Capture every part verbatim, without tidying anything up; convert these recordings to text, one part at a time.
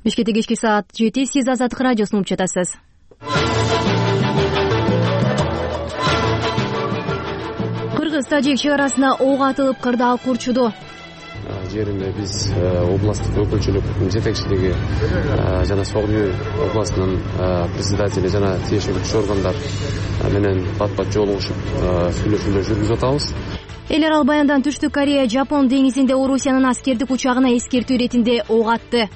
Бишкекте кечки саат жети, сиз Азаттык радиосун угуп жатасыз. Кыргыз-тажик чек арасына ок атылып кырдаал курчуду. Жеринде биз областтык өкүлчүлүк жетекчилиги жана Согду областынын председатели жана тиешелүү күч органдар менен бат-бат жолугушуп сүйлөшүүлөр жүргүзүп атабыз. Эл арал баяндан Түштүк Корея Жапон деңизинде Орусиянын аскердик учагына эскертүү иретинде ок атты.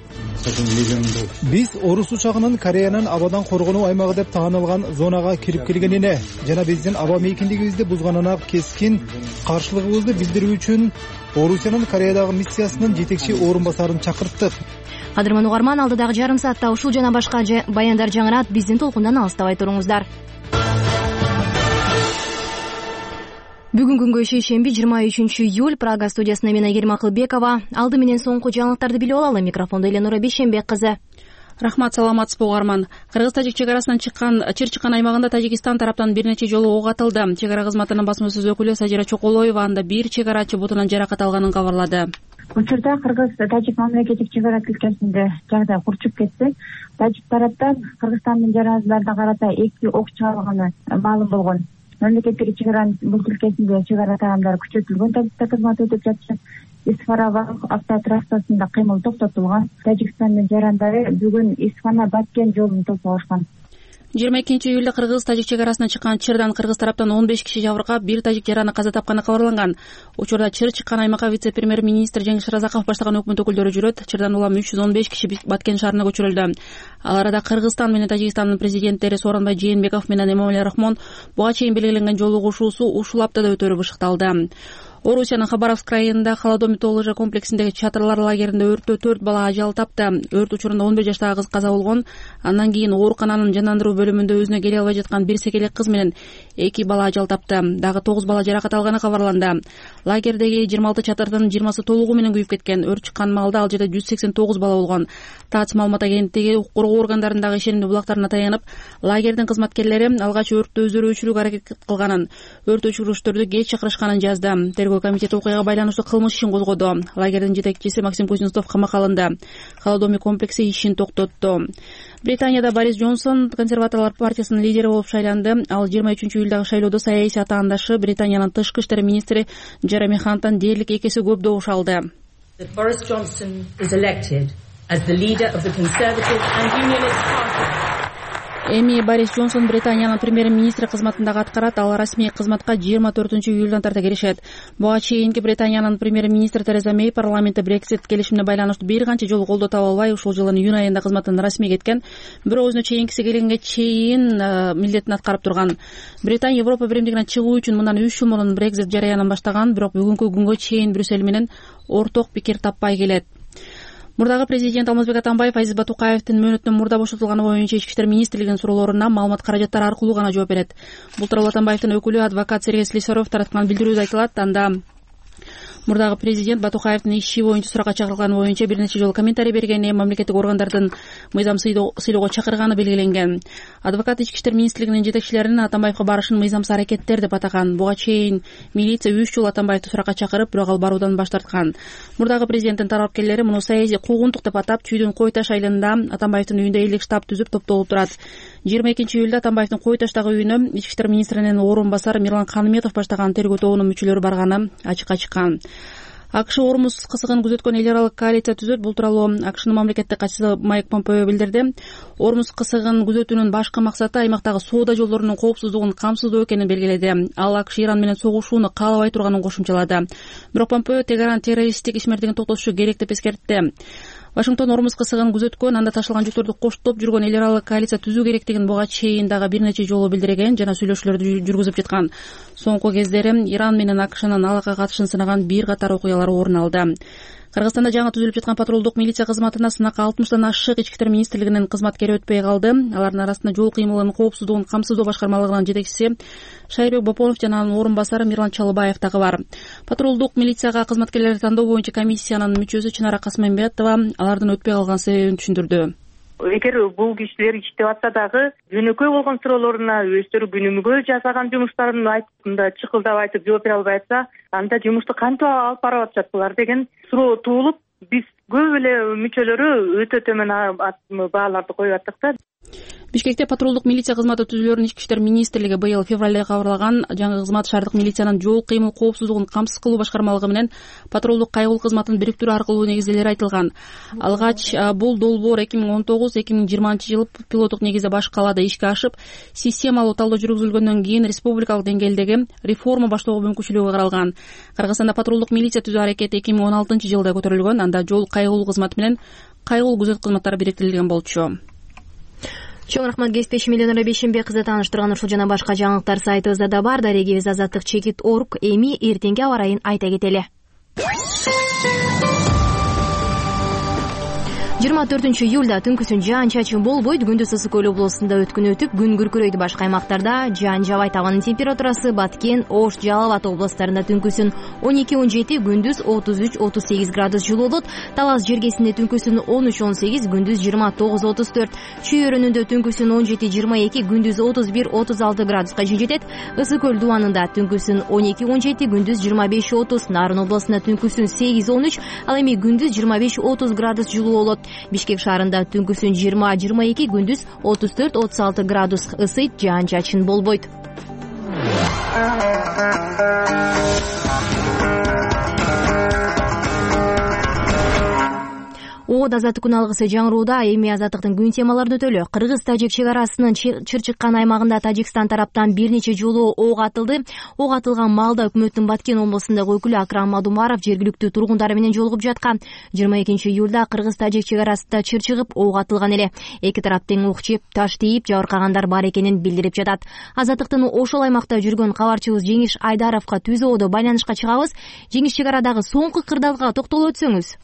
Биз Орус учагынын Кореянын абадан коргонуу аймагы деп таанылган зонага кирип келгенине жана биздин аба мейкиндигибизди бузганына кескин каршылыгыбызды билдирүү үчүн Орусиянын Кореядагы миссиясынын жетекчи орун басарын чакырттык. Кадырман угарман, алдыдагы жарым саатта ушул жана башка баяндар жаңырат. Биздин толкундан алыстабай туруңуздар. Бүгүн күнгө шейшемби жыйырма үчүнчү июль. Прага студиясында мен Айгерим Акылбекова. Алды менен соңку жаңылыктарды билип алалы. Микрофондо Эленора Бейшембек кызы. Рахмат, саламатсызбы угарман. Кыргыз-тажик чек арасынан чыккан чыр чыккан аймагында Тажикстан тараптан бир нече жолу ок атылды. Чек ара кызматынын басма сөз өкүлү Сажира Чоколоева анда бир чек арачы бутунан жаракат алганын кабарлады. Учурда Кыргыз-Тажик мамлекеттик чек ара тилкесинде жагдай курчуп кетти. Тажик тараптан Кыргызстандын жарандыларына карата эки ок чыгарылганы маалым болгон. Мамлекеттик чек аранын бул тилкесинде чек ара таамдары күчөтүлгөн. Тажикстан кызмат өтүп жатышат. Исфарова автотрассасында кыймыл токтотулган. Тажикстандын жарандары бүгүн Исфана-Баткен жолун тосуп жыйырма экинчи июлда Кыргыз-Тажик чек арасынан чыккан чырдан Кыргыз тараптан он беш киши жабыркап, бир тажик жараны каза тапканы кабарланган. Учурда чыр чыккан аймакка вице-премьер-министр Жеңиш Разаков баштаган өкмөт өкүлдөрү жүрөт. Чырдан улам үч жүз он беш киши Баткен шаарына көчүрүлдү. Ал арада Кыргызстан менен Тажикстандын президенттери Сооронбай Жээнбеков менен Эмомали Рахмон буга чейин белгиленген жолугушуусу ушул аптада өтөрү бышыкталды. Орусиянын Хабаровск районунда Холодоми тоо лыжа комплексиндеги чатырлар лагеринде өрттө төрт бала ажал тапты. Өрт учурунда он бир жаштагы кыз каза болгон. Андан кийин оорукананын жандандыруу бөлүмүндө өзүнө келе албай жаткан бир секелек кыз менен эки бала ажал тапты. Дагы тогуз бала жаракат алганы кабарланды. Лагердеги жыйырма алты чатырдын жыйырмасы толугу менен күйүп кеткен. Өрт чыккан маалда ал жерде жүз сексен тогуз бала болгон. ТАЦ маалымат агенттиги укук коргоо органдарындагы ишенимдүү булактарына таянып, лагердин кызматкерлери алгач өрттү өздөрү өчүрүүгө аракет кылганын, өрт өчүргүчтөрдү кеч чакырышканын жазды. Тергөө комитети окуяга байланыштуу кылмыш ишин козгоду. Лагердин жетекчиси Максим Кузнецов камакка алынды. Холодоми комплекси ишин токтотту. Британияда Борис Джонсон консерваторлор партиясынын лидери болуп шайланды. Ал жыйырма үчүнчү июлдагы шайлоодо саясий атаандашы Британиянын тышкы иштер министри Джереми Ханттан дээрлик эки эсе көп добуш алды. Boris Johnson is elected as the leader of the Conservative and Unionist Party. Эми Борис Джонсон Британиянын премьер-министри кызматындагы аткарат. Ал расмий кызматка жыйырма төртүнчү июлдан тарта киришет. Буга чейинки Британиянын премьер-министри Тереза Мэй парламентте Брексит келишимине байланыштуу бир канча жолу колдоо таба албай, ушул жылдын июнь айында кызматтан расмий кеткен. Бирок өзүнө чейинкиси келгенге чейин милдетин аткарып турган. Британия Европа биримдигинен чыгуу үчүн мындан үч жыл мурун Брексит жарыянын баштаган, бирок бүгүнкү күнгө чейин Брюссель менен орток пикир таппай келет. Мурдагы президент Алмазбек Атамбаев Азиз Батукаевдин мөөнөтүнөн мурда бошотулганы боюнча Ички иштер министрлигинин суроолоруна маалымат каражаттары аркылуу гана жооп берет. Бул тууралуу Атамбаевдин өкүлү адвокат Сергей Слесарев тараткан билдирүүдө айтылат. Анда мурдагы президент Батукаевдин иши боюнча суракка чакырылганы боюнча бир нече жолу комментарий берген, мамлекеттик органдардын мыйзам сыйлоого чакырганы белгиленген. Адвокат Ички иштер министрлигинин жетекчилерин Атамбаевга барышын мыйзамсыз аракеттер деп атаган. Буга чейин милиция үч жолу Атамбаевди суракка чакырып, бирок ал баруудан баш тарткан. Мурдагы президенттин тарапкерлери муну саясий куугунтук деп атап, Чүйдүн Кой Таш айылында Атамбаевдин үйүндө элдик штаб түзүп топтолуп турат. жыйырма экинчи июлда Атамбаевдин Кой Таштагы үйүнө Ички иштер министринин орун басары Мирлан Каныметов баштаган тергөө тобунун мүчөлөрү барганы ачыкка чыккан. АКШ Ормуз кысыгын күзөткөн эл аралык коалиция түзөт. Бул тууралуу АКШнын мамлекеттик катчысы Майк Помпео билдирди. Ормуз кысыгын күзөтүүнүн башкы максаты аймактагы соода жолдорунун коопсуздугун камсыздоо экенин белгиледи. Ал АКШ Иран менен согушууну каалабай турганын кошумчалады. Бирок Помпео Тегеран террористтик ишмердигин токтотушу керек деп эскертти. Вашингтон Ормуз кысыгын күзөткөн, анда ташылган жүктөрдү коштоп жүргөн эл аралык коалиция түзүү керектигин буга чейин дагы бир нече жолу билдирген жана сүйлөшүүлөрдү жүргүзүп жаткан. Соңку кездери Иран менен АКШнын алака катышын сынаган бир катар окуялар орун алды. Кыргызстанда жаңы түзүлүп жаткан патрулдук милиция кызматына сынакка алтымыштан ашык ички иштер министрлигинин кызматкери өтпөй калды. Алардын арасында жол кыймылынын коопсуздугун камсыздоо башкармалыгынын жетекчиси Шайырбек Бопонов жана анын орун басары Мирлан Чалыбаев дагы бар. Патрулдук милицияга кызматкерлерди тандоо боюнча комиссиянын мүчөсү Чынара Касымбетова алардын өтпөй калган себебин түшүндүрдү. Эгер бул кишилер иштеп атса дагы жөнөкөй болгон суроолоруна өздөрү күнүмгө жасаган жумуштарын айтып, чыкылдап айтып жооп бере албай атса, анда жумушту кантип алып барып атышат булар деген суроо туулуп, биз көп эле мүчөлөрү өтө төмөн бааларды коюп аттык да. Бишкекте патрулдук милиция кызматы түзүлөрүн Ички иштер министрлиги быйыл февралда кабарлаган. Жаңы кызмат шаардык милициянын жол кыймыл коопсуздугун камсыз кылуу башкармалыгы менен патрулдук кайгылуу кызматын бириктирүү аркылуу негизделери айтылган. Алгач бул долбоор эки миң он тогуз эки миң жыйырманчы жылы пилоттук негизде баш калаада ишке ашып, системалуу талдоо жүргүзүлгөндөн кийин республикалык деңгээлдеги реформа баштоого мүмкүнчүлүгү каралган. Кыргызстанда патрулдук милиция түзүү аракети эки миң он алтынчы жылда көтөрүлгөн. Анда жол кайгылуу кызматы менен кайгылуу күзөт кызматтары бириктирилген болчу. Чоң рахмат кесиптешим Эленора Бейшенбек кызы. Тааныштырган ушул жана башка жаңылыктар сайтыбызда да бар. Дарегибиз азаттык чекит орг. Эми эртеңки аба ырайын айта кетели. жыйырма төртүнчү июлда түнкүсүн жаан чачын болбойт. Күндүз ысык көл облусунда өткүнү өтүп, күн күркүрөйдү. Башка аймактарда жаан жабайт. Абанын температурасы Баткен, Ош, Жалал Абад областарында түнкүсүн он эки он жети, күндүз отуз үч отуз сегиз градус жылуу болот. Талас жергесинде түнкүсүн он үч он сегиз, күндүз жыйырма тогуз отуз төрт. Чүй өрөөнүндө түнкүсүн он жети жыйырма эки, күндүз отуз бир отуз алты градуска чейин жетет. Ысык көл дубанында түнкүсүн он эки он жети, күндүз жыйырма беш отуз. Нарын областында түнкүсүн сегиз он үч, ал эми күндүз жыйырма беш отуз градус жылуу болот. Бишкек шаарында түнкүсүн жыйырма жыйырма эки, күндүз отуз төрт отуз алты градус ысыйт, жаан чачын болбойт. Оод азаттык күн алгысы жаңырууда. Эми азаттыктын күн темаларын өтөлү. Кыргыз-тажик чек арасынын чыр-чыккан аймагында Тажикстан тараптан бир нече жолу ок атылды. Ок атылган маалда өкмөттүн Баткен облусундагы өкүлү Акрам Мадумаров жергиликтүү тургундар менен жолугуп жаткан. жыйырма экинчи июлда кыргыз-тажик чек арасында чыр чыгып ок атылган эле. Эки тарап тең ок жеп, таш тийип, жабыркагандар бар экенин билдирип жатат. Азаттыктын ошол аймакта жүргөн кабарчыбыз Жеңиш Айдаровго түз оодо байланышка чыгабыз. Жеңиш, чек арадагы соңку кырдаалга токтолуп өтсөңүз.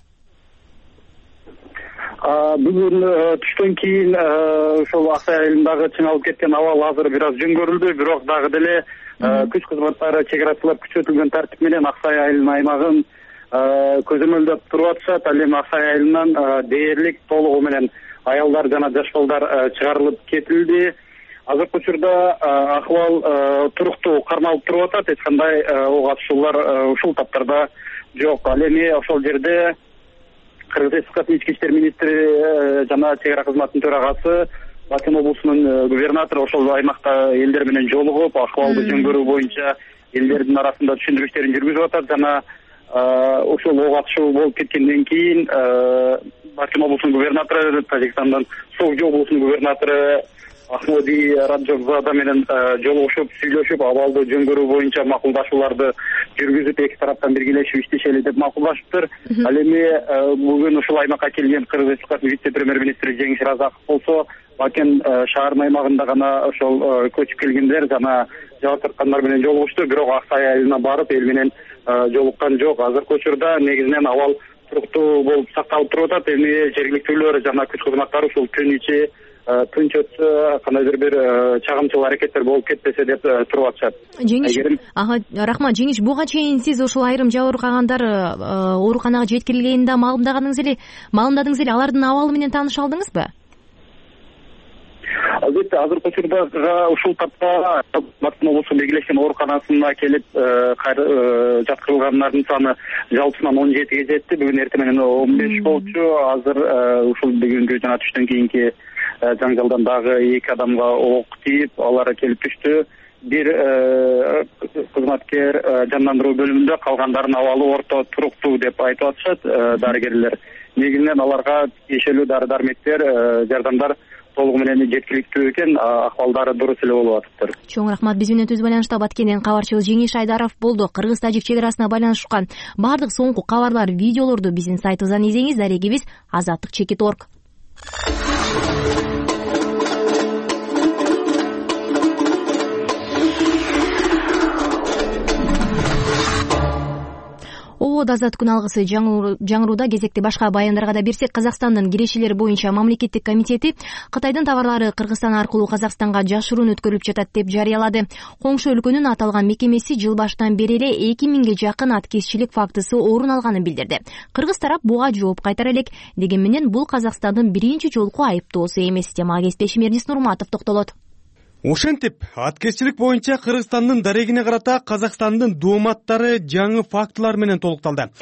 Бүгүн түштөн кийин ошол Аксай айылындагы чыңалып кеткен абал азыр бир аз жөнгөрүлдү, бирок дагы деле күч кызматтары чек арачылар күчөтүлгөн тартип менен Аксай айылынын аймагын көзөмөлдөп туруп атышат. Ал эми Аксай айылынан дээрлик толугу менен аялдар жана жаш балдар чыгарылып кетилди. Азыркы учурда акыбал туруктуу кармалып туруп атат. Эч кандай ок атышуулар ушул таптарда жок. Ал эми ошол жерде Кыргыз Республикасынын ички иштер министри жана чек ара кызматынын төрагасы, Баткен облусунун губернатору ошол аймакта элдер менен жолугуп, акыбалды жөнгөрүү боюнча элдердин арасында түшүндүрүү жүргүзүп атат. Жана ошол ок атышуу болуп кеткенден кийин Баткен облусунун губернатору, Тажикстандын Согжу облусунун губернатору Ахмоди Раджокзада менен жолугушуп, сүйлөшүп, абалды жөнгөрүү боюнча макулдашууларды жүргүзүп, эки тараптан биргелешип иштешели деп макулдашыптыр. Ал эми бүгүн ушул аймакка келген Кыргыз Республикасынын вице-премьер-министри Жеңиш Разаков болсо, Баткен шаарынын аймагында гана ошол көчүп келгендер жана жабыр тарткандар менен жолугушту, бирок Аксай айылына барып эл менен жолуккан жок. Азыркы учурда негизинен абал туруктуу болуп сакталып туруп атат. Эми жергиликтүүлөр жана күч кызматтары ушул күн ичи тынч өтсө, кандайдыр бир чагымчыл аракеттер болуп кетпесе деп туруп атышат. Жеңиш, ага, рахмат. Жеңиш, буга чейин сиз ушул айрым жабыркагандар ооруканага жеткирилгенин да маалымдаганыңыз эле, маалымдадыңыз эле. Алардын абалы менен тааныша алдыңызбы? Албетте, азыркы учурда ушул тапта Баткен облусу биргелешкен ооруканасына келип жаткырылгандардын саны жалпысынан он жетиге жетти. Бүгүн эртең менен он беш болчу. Азыр ушул бүгүнкү жана түштөн кийинки жаңжалдан дагы эки адамга ок тийип, алар келип түштү. Бир кызматкер жандандыруу бөлүмүндө, калгандардын абалы орто туруктуу деп айтып атышат дарыгерлер. Негизинен аларга тиешелүү дары-дармектер, жардамдар толугу менен жеткиликтүү экен, акыбалдары дурус эле болуп атыптыр. Чоң рахмат. Биз менен түз байланышта Баткенден кабарчыбыз Жеңиш Айдаров болду. Кыргыз-тажик чек арасына байланышкан бардык соңку кабарлар, видеолорду биздин сайтыбыздан издеңиз. Дарегибиз азаттык чекит точка орг. Оод азаттык күн алгысы жаңырууда. Кезекти башка баяндарга да берсек, Казакстандын кирешелери боюнча мамлекеттик комитети Кытайдын товарлары Кыргызстан аркылуу Казакстанга жашыруун өткөрүлүп жатат деп жарыялады. Коңшу өлкөнүн аталган мекемеси жыл башынан бери эле эки миңге жакын аткезчилик фактысы орун алганын билдирди. Кыргыз тарап буга жооп кайтара элек. Дегени менен бул Казакстандын биринчи жолку айыптоосу эмес. Темага кесиптешим Эрдис Нурматов токтолот. Ошентип, аткезчилик боюнча Кыргызстандын дарегине карата Казакстандын дооматтары жаңы фактылар менен толукталды.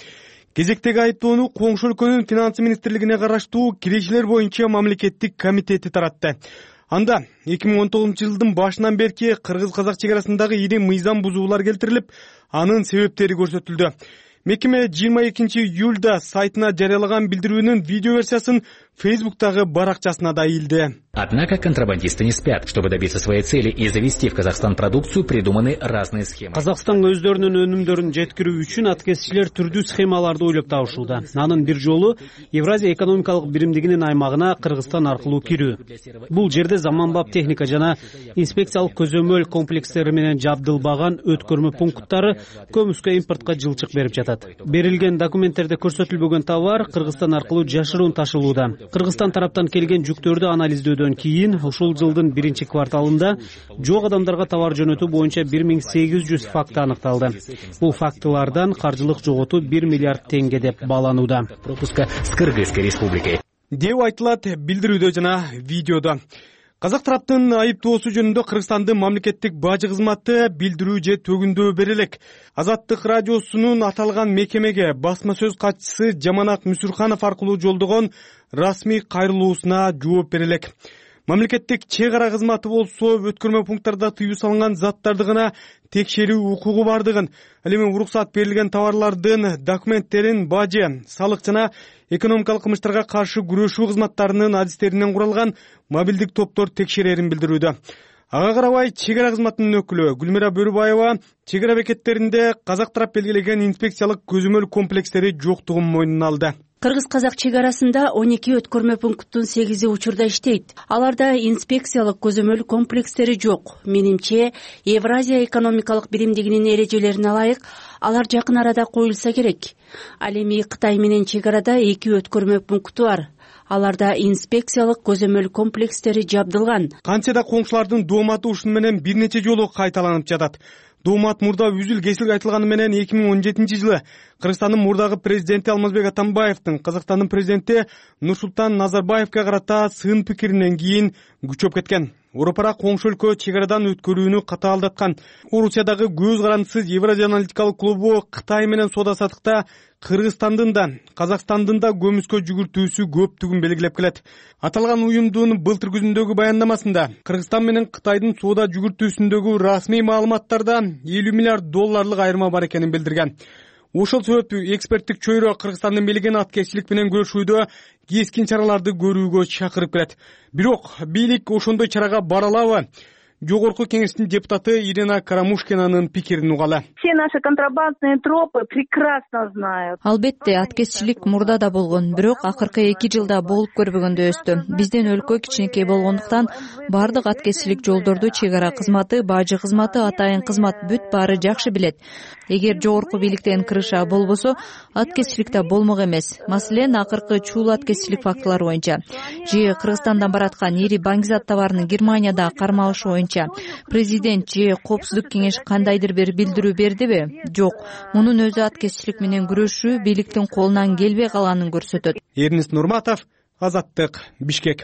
Кезектеги айыптоону коңшу өлкөнүн финансы министрлигине караштуу кирешелер боюнча мамлекеттик комитети таратты. Анда эки миң он тогузунчу жылдын башынан берки кыргыз-казак чек арасындагы ири мыйзам бузуулар келтирилип, анын себептери көрсөтүлдү. Мекеме жыйырма экинчи июлда сайтына жарыялаган билдирүүнүн видео версиясын Фейсбуктагы баракчасына да ийилди. Однако контрабандисты не спят. Чтобы добиться своей цели и завести в Казахстан продукцию, придуманы разные схемы. Казакстанга өздөрүнүн өнүмдөрүн жеткирүү үчүн аткезчилер түрдүү схемаларды ойлоп табышууда. Анын бир жолу Евразия экономикалык биримдигинин аймагына Кыргызстан аркылуу кирүү. Бул жерде заманбап техника жана инспекциялык көзөмөл комплекстери менен жабдылбаган өткөрмө пункттары көмүскө импортко жылчык берип жатат. Берилген документтерде көрсөтүлбөгөн товар Кыргызстан аркылуу жашыруун ташылууда. Кыргызстан тараптан келген жүктөрдү анализдөөдөн кийин ушул жылдын биринчи кварталында жок адамдарга товар жөнөтүү боюнча бир миң сегиз жүз факты аныкталды. Бул фактылардан каржылык жоготуу бир миллиард теңге деп бааланууда. Пропуска с Кыргызской республикой. Деп айтылат билдирүүдө жана видеодо. Казак тараптын айыптоосу жөнүндө Кыргызстандын мамлекеттик бажы кызматы билдирүү же төгүндөө берелек. Азаттык радиосунун аталган мекемеге басма сөз катчысы Жаманат Мүсүрханов аркылуу жолдогон расмий кайрылуусуна жооп берелек. Мамлекеттик чек ара кызматы болсо өткөрмө пункттарда тыюу салынган заттарды гана текшерүү укугу бардыгын, ал эми уруксат берилген товарлардын документтерин бажы, салык жана экономикалык кылмыштарга каршы күрөшүү кызматтарынын адистеринен куралган мобилдик топтор текшерерин билдирүүдө. Ага карабай чек ара кызматынын өкүлү Гүлмира Бөрүбаева чек ара бекеттеринде казак тарап белгилеген инспекциялык көзөмөл комплекстери жоктугун мойнуна алды. Кыргыз-казак чек арасында он эки өткөрмө пункттун сегизи учурда иштейт. Аларда инспекциялык көзөмөл комплекстери жок. Менимче, Евразия экономикалык биримдигинин эрежелерине ылайык алар жакын арада коюлса керек. Ал эми Кытай менен чек арада эки өткөрмө пункту бар. Аларда инспекциялык көзөмөл комплекстери жабдылган. Кантсе да коңшулардын дооматы ушуну менен бир нече жолу кайталанып жатат. Доомат мурда үзүл кесил айтылганы менен эки миң он жетинчи жылы Кыргызстандын мурдагы президенти Алмазбек Атамбаевдин Казакстандын президенти Нурсултан Назарбаевга карата сын пикиринен кийин күчөп кеткен. Европара коңшу өлкө чек арадан өткөрүүнү катаалдаткан. Орусиядагы көз карандысыз Евразия аналитикалык клубу Кытай менен соода саттыкта Кыргызстандын да, Казакстандын да көмүскө жүгүртүүсү көптүгүн белгилеп келет. Аталган уюмдун былтыр күзүндөгү баяндамасында Кыргызстан менен Кытайдын соода жүгүртүүсүндөгү расмий маалыматтарда элүү миллиард долларлык айырма бар экенин билдирген. Ошол себептүү эксперттик чөйрө Кыргызстандын белгилеген аткезчилик менен күрөшүүдө кескин чараларды көрүүгө чакырып келет. Бирок бийлик ошондой чарага бара алабы? Жогорку кеңештин депутаты Ирина Карамушкинанын пикирин угалы. Все наши контрабандные тропы прекрасно знают. Албетте, аткезчилик мурда да болгон, бирок акыркы эки жылда болуп көрбөгөндө өстү. Биздин өлкө кичинекей болгондуктан бардык аткезчилик жолдорду чек ара кызматы, бажы кызматы, атайын кызмат бүт баары жакшы билет. Эгер жогорку бийликтен кырыша болбосо, аткезчилик да болмок эмес. Маселен, акыркы чуул аткезчилик фактылары боюнча же Кыргызстандан бараткан ири баңгизат товарынын Германияда кармалышы боюнча президент же коопсуздук кеңеш кандайдыр бир билдирүү бердиби? Жок. Мунун өзү аткезчилик менен күрөшүү бийликтин колунан келбей калганын көрсөтөт. Эрнис Нурматов, Азаттык, Бишкек.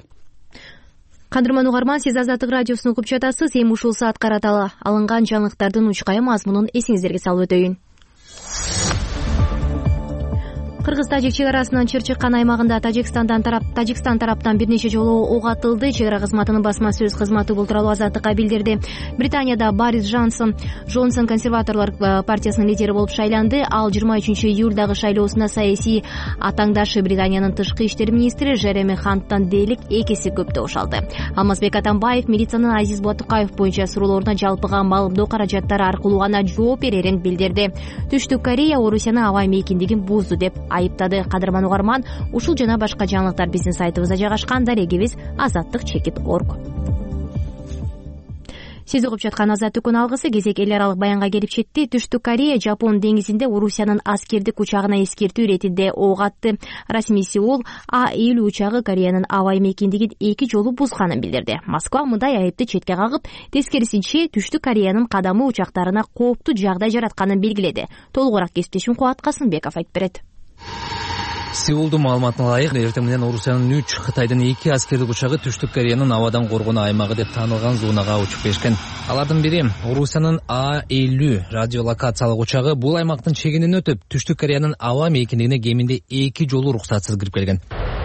Кадырман угарман, сиз Азаттык радиосун угуп жатасыз. Эми ушул саат карата алынган жаңылыктардын учкайы мазмунун эсиңиздерге салып өтөйүн. Кыргыз-Тажик чек арасынан чыр чыккан аймагында Тажикстандан тарап Тажикстан тараптан бир нече жолу ок атылды. Чек ара кызматынын басма сөз кызматы бул тууралуу Азаттыкка билдирди. Британияда Борис Джонсон Джонсон консерваторлор партиясынын лидери болуп шайланды. Ал жыйырма үчүнчү июлдагы шайлоосунда саясий атаңдашы Британиянын тышкы иштер министри Жереми Ханттан дээрлик эки эсе көп добуш алды. Алмазбек Атамбаев милициянын Азиз Батукаев боюнча суроолоруна жалпыга маалымдоо каражаттары аркылуу гана жооп берерин билдирди. Түштүк Корея Орусияны аба мейкиндигин бузду деп айыптады. Кадырман угарман, ушул жана башка жаңылыктар биздин сайтыбызда жайгашкан. Дарегибиз азаттык чекит орг. Сиз угуп жаткан Азаттык күн алгысы кезек эл аралык баянга келип жетти. Түштүк Корея Жапон деңизинде Орусиянын аскердик учагына эскертүү иретинде ок атты. Расмийси ул А элүү учагы Кореянын аба мейкиндигин эки жолу бузганын билдирди. Москва мындай айыпты четке кагып, тескерисинче Түштүк Кореянын кадамы учактарына кооптуу жагдай жаратканын белгиледи. Толугураак кесиптешим Кубат Касымбеков айтып берет. Сеулдун маалыматына ылайык, эртең менен Орусиянын үч, Кытайдын эки аскердик учагы Түштүк Кореянын абадан коргонуу аймагы деп таанылган зонага учуп келишкен. Алардын бири Орусиянын А элүү радиолокациялык учагы бул аймактын чегинен өтүп, Түштүк Кореянын аба мейкиндигине кеминде эки жолу уруксатсыз кирип келген.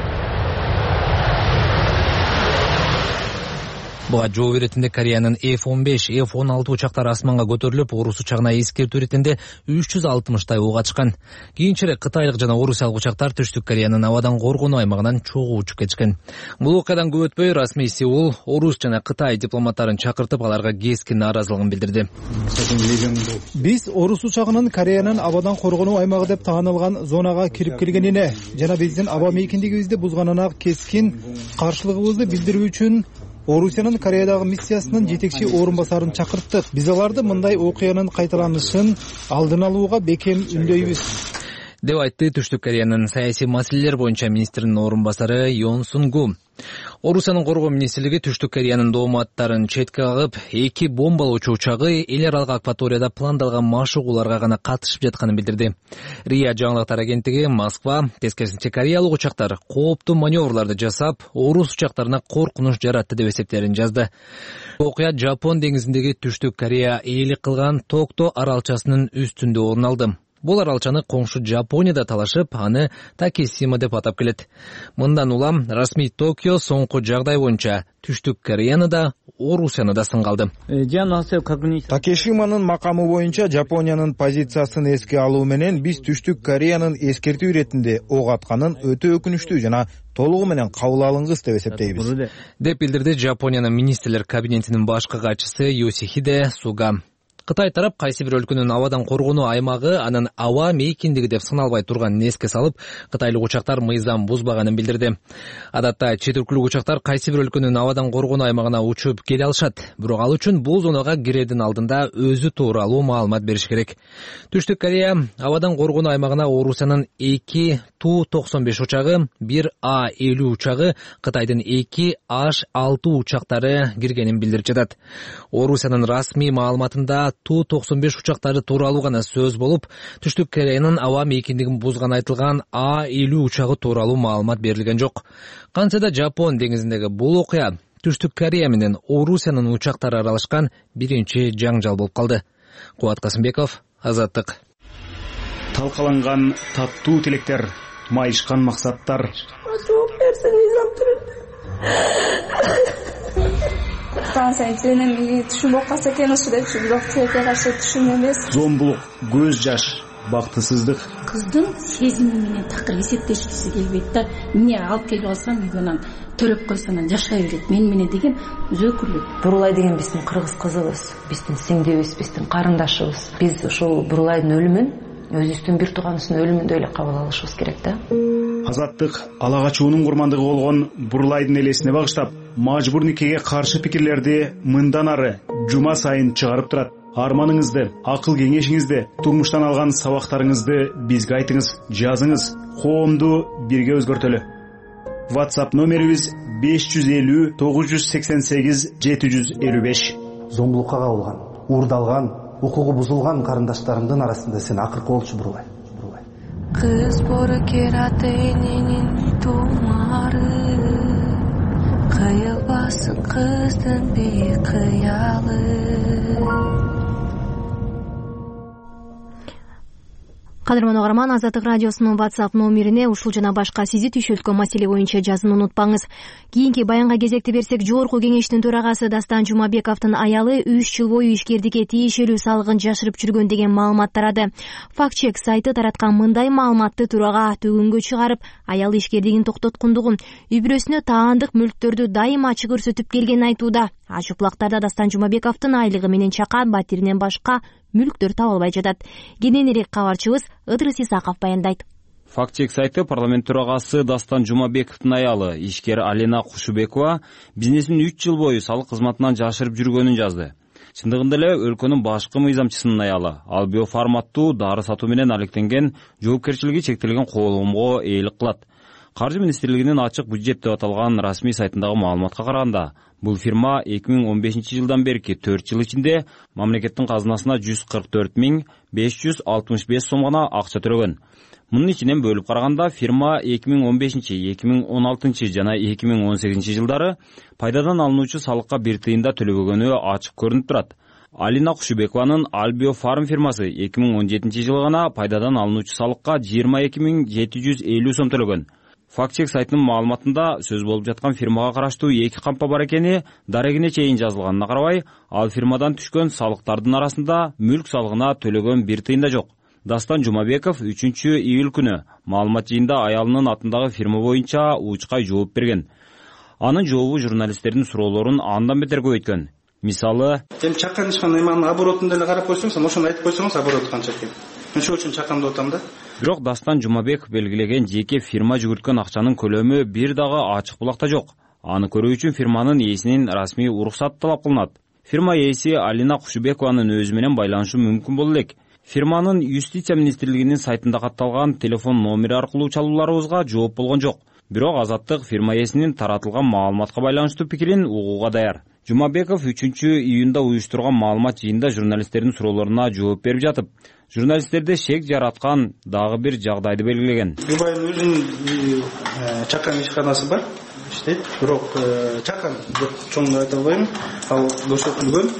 Буга жооп иретинде Кореянын эф он беш, эф он алты учактары асманга көтөрүлүп, орус учагына эскертүү иретинде үч жүз алтымыштай ок ачкан. Кийинчерээк кытайлык жана орусиялык учактар Түштүк Кореянын абадан коргонуу аймагынан чогуу учуп кетишкен. Бул окуядан көп өтпөй расмий Сеул орус жана Кытай дипломаттарын чакыртып, аларга кескин нааразылыгын билдирди. Биз орус учагынын Кореянын абадан коргонуу аймагы деп таанылган зонага кирип келгенине жана биздин аба мейкиндигибизди бузганына кескин каршылыгыбызды билдирүү үчүн Орусиянын Кореядагы миссиясынын жетекчи орун басарын чакырттык. Биз аларды мындай окуянын кайталанышын алдын алууга бекем үндөйбүз, деп айтты Түштүк Кореянын саясий маселелер боюнча министринин орун басары Ён Сунгу. Орусиянын коргоо министрлиги Түштүк Кореянын дооматтарын четке кагып, эки бомбалоочу учагы эл аралык акваторияда пландалган машыгууларга гана катышып жатканын билдирди. РИА жаңылыктар агенттиги Москва тескерисинче кореялык учактар кооптуу маневрларды жасап, орус учактарына коркунуч жаратты деп эсептерин жазды. Окуя Жапон деңизиндеги Түштүк Корея ээлик кылган Токто аралчасынын үстүндө орун алды. Бул аралчаны коңшу Жапонияда талашып, аны Такесима деп атап келет. Мындан улам расмий Токио соңку жагдай боюнча Түштүк Кореяны да, Орусияны да сынга алды. Такешиманын макамы боюнча Жапониянын позициясын эске алуу менен биз Түштүк Кореянын эскертүү иретинде ок атканын өтө өкүнүчтүү жана толугу менен кабыл алынгыс деп эсептейбиз, деп билдирди Жапониянын министрлер кабинетинин башкы катчысы Йосихиде Суга. Кытай тарап кайсы бир өлкөнүн абадан коргонуу аймагы анын аба мейкиндиги деп сыналбай турганын эске салып, кытайлык учактар мыйзам бузбаганын билдирди. Адатта чет өлкөлүк учактар кайсы бир өлкөнүн абадан коргонуу аймагына учуп келе алышат, бирок ал үчүн бул зонага кирердин алдында өзү тууралуу маалымат бериш керек. Түштүк Корея абадан коргонуу аймагына Орусиянын эки Ту токсон беш учагы, бир А элүү учагы, Кытайдын эки Аш алты учактары киргенин билдирип жатат. Орусиянын расмий маалыматында Ту токсон беш учактары тууралуу гана сөз болуп, Түштүк Кореянын аба мейкиндигин бузган айтылган А элүү учагы тууралуу маалымат берилген жок. Кантсе да Жапон деңизиндеги бул окуя Түштүк Корея менен Орусиянын учактары аралашкан биринчи жаңжал болуп калды. Кубат Касымбеков, Азаттык. Талкаланган таттуу тилектер, майышкан максаттар. Станция түшүнбөй калса экен ушу деп бирок тилекке каршы түшүн эмес. Зомбулук, көз жаш, бактысыздык. Кыздын сезими менен такыр эсептешкиси келбейт да. Эмне алып келип алсам үйгөнөн төрөп койсонан жашай берет. Мен менен деген өзөкүрлүк. Бурулай деген биздин кыргыз кызыбыз, биздин сиңдибиз, биздин карындашыбыз. Биз ошол Бурулайдын өлүмүн өзүбүздүн бир тууганыбыздын өлүмүндөй эле кабыл алышыбыз керек да. Азаттык ала качуунун курмандыгы болгон Бурулайдын элесине багыштап, мажбур никеге каршы пикирлерди мындан ары жума сайын чыгарып турат. Арманыңызды, акыл кеңешиңизди, турмуштан алган сабактарыңызды бизге айтыңыз, жазыңыз. Коомду бирге өзгөртөлү. WhatsApp номерибиз беш жүз элүү тогуз жүз сексен сегиз жети жүз элүү беш. Зомбулукка кабылган, уурдалган, укугу бузулган карындаштарымдын арасында сен акыркы болчу Бурулай. Кыз бору кераты эненин тумары, кыйылбасын кыздын бийик кыялы. Кадырман угарман, Азаттык радиосунун WhatsApp номерине ушул жана башка сизи түйшөлткөн маселе боюнча жазууну унутпаңыз. Кийинки баянга кезекти берсек, Жогорку кеңештин төрагасы Дастан Жумабековдун аялы үч жыл бою ишкердикке тиешелүү салыгын жашырып жүргөн деген маалымат тарады. Фактчек сайты тараткан мындай маалыматты турага төгүнгө чыгарып, аялы ишкердигин токтоткондугун, үй бүлөсүнө таандык мүлктөрдү дайыма ачык көрсөтүп келгенин айтууда. Ачык булактарда Дастан Жумабековдун айлыгы менен чака, батиринен башка мүлктөр табылбай жатат. Кененирээк кабарчыбыз Ыдырыс Исаков баяндайт. Фактчек сайты парламент төрагасы Дастан Жумабековдун аялы ишкер Алина Кушубекова бизнесин үч жыл бою салык кызматынан жашырып жүргөнүн жазды. Чындыгында эле өлкөнүн башкы мыйзамчысынын аялы ал биоформаттуу дары сатуу менен алектенген жоопкерчилиги чектелген коомго ээлик кылат. Каржы министрлигинин ачык бюджет деп аталган расмий сайтындагы маалыматка караганда, бул фирма эки миң он бешинчи жылдан берки төрт жыл ичинде мамлекеттин казынасына жүз кырк төрт миң беш жүз алтымыш беш сом гана акча төлөгөн. Мунун ичинен бөлүп караганда фирма эки миң он бешинчи, эки миң он алтынчы жана эки миң он сегизинчи жылдары пайдадан алынуучу салыкка бир тыйын да төлөбөгөнү ачык көрүнүп турат. Алина Кушубекованын Albio Farm фирмасы эки миң он жетинчи жылы гана пайдадан алынуучу салыкка жыйырма эки миң жети жүз элүү сом төлөгөн. Фактчек сайтынын маалыматында сөз болуп жаткан фирмага караштуу эки кампа бар экени дарегине чейин жазылганына карабай, ал фирмадан түшкөн салыктардын арасында мүлк салыгына төлөгөн бир тыйын да жок. Дастан Жумабеков үчүнчү июль күнү маалымат жыйында аялынын атындагы фирма боюнча учкай жооп берген. Анын жообу журналисттердин суроолорун андан бетер көбөйткөн. Мисалы, эми чаккан ишкан найманын оборотун деле карап койсоңуз, ошону айтып койсоңуз, оборот канча экен. Ошол үчүн чаккан деп атам да. Бирок Дастан Жумабеков белгилеген жеке фирма жүгүрткөн акчанын көлөмү бир дагы ачык булакта жок. Аны көрүү үчүн фирманын ээсинин расмий уруксаты талап кылынат. Фирма ээси Алина Кушубекованын өзү менен байланышы мүмкүн боло элек. Фирманын Юстиция министрлигинин сайтында катталган телефон номери аркылуу чалууларыбызга жооп болгон жок. Бирок Азаттык фирма ээсинин таратылган маалыматка байланыштуу пикирин угууга даяр. Жумабеков үчүнчү июнда уюштурган маалымат жыйында журналисттердин суроолоруна жооп берип жатып, журналисттерде шек жараткан дагы бир жагдайды белгилеген. Юбайдын өзүнүн чакан ишканасы бар, иштейт, бирок чакан деп чоң айта албайм. Ал көрсөтүлгөн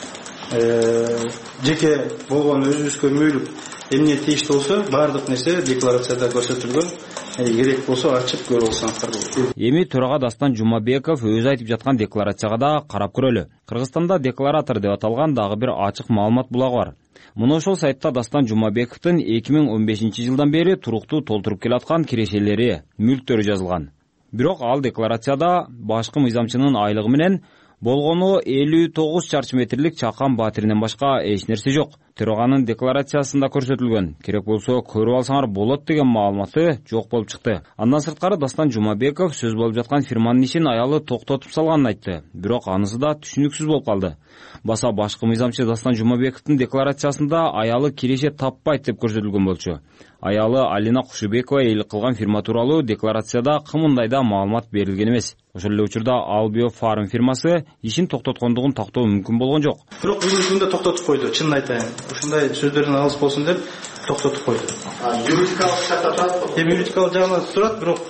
жеке болгон өзүбүзгө мүлк эмне тийиштүү болсо, баардык нерсе декларацияда көрсөтүлгөн. Керек болсо ачып көрүп алсаңыздар болот. Эми төрага Дастан Жумабеков өзү айтып жаткан декларацияга да карап көрөлү. Кыргызстанда декларатор деп аталган дагы бир ачык маалымат булагы бар. Муну ошол сайтта Дастан Жумабековдун эки миң он бешинчи жылдан бери туруктуу толтуруп келаткан кирешелери, мүлктөрү жазылган. Бирок ал декларацияда башкы мыйзамчынын айлыгы менен болгону элүү тогуз чарчы метрлик чакан батиринен башка эч нерсе жок. Төраганын декларациясында көрсөтүлгөн. Керек болсо көрүп алсаңар болот деген маалыматы жок болуп чыкты. Андан сырткары Дастан Жумабеков сөз болуп жаткан фирманын ишин аялы токтотуп салганын айтты. Бирок анысы да түшүнүксүз болуп калды. Баса башкы мыйзамчы Дастан Жумабековдун декларациясында аялы киреше таппайт деп көрсөтүлгөн болчу. Аялы Алина Кушубекова эл кылган фирма тууралуу декларацияда кымындай да маалымат берилген эмес. Ошол эле учурда Albio Farm фирмасы ишин токтоткондугун тактоо мүмкүн болгон жок. Бирок бүгүнкү күндө токтотуп койду, чынын айтайын. Ушундай сөздөрдөн алыс болсун деп токтотуп койду. Юридикалык жакта турат. Эми юридикалык жагынан турат, бирок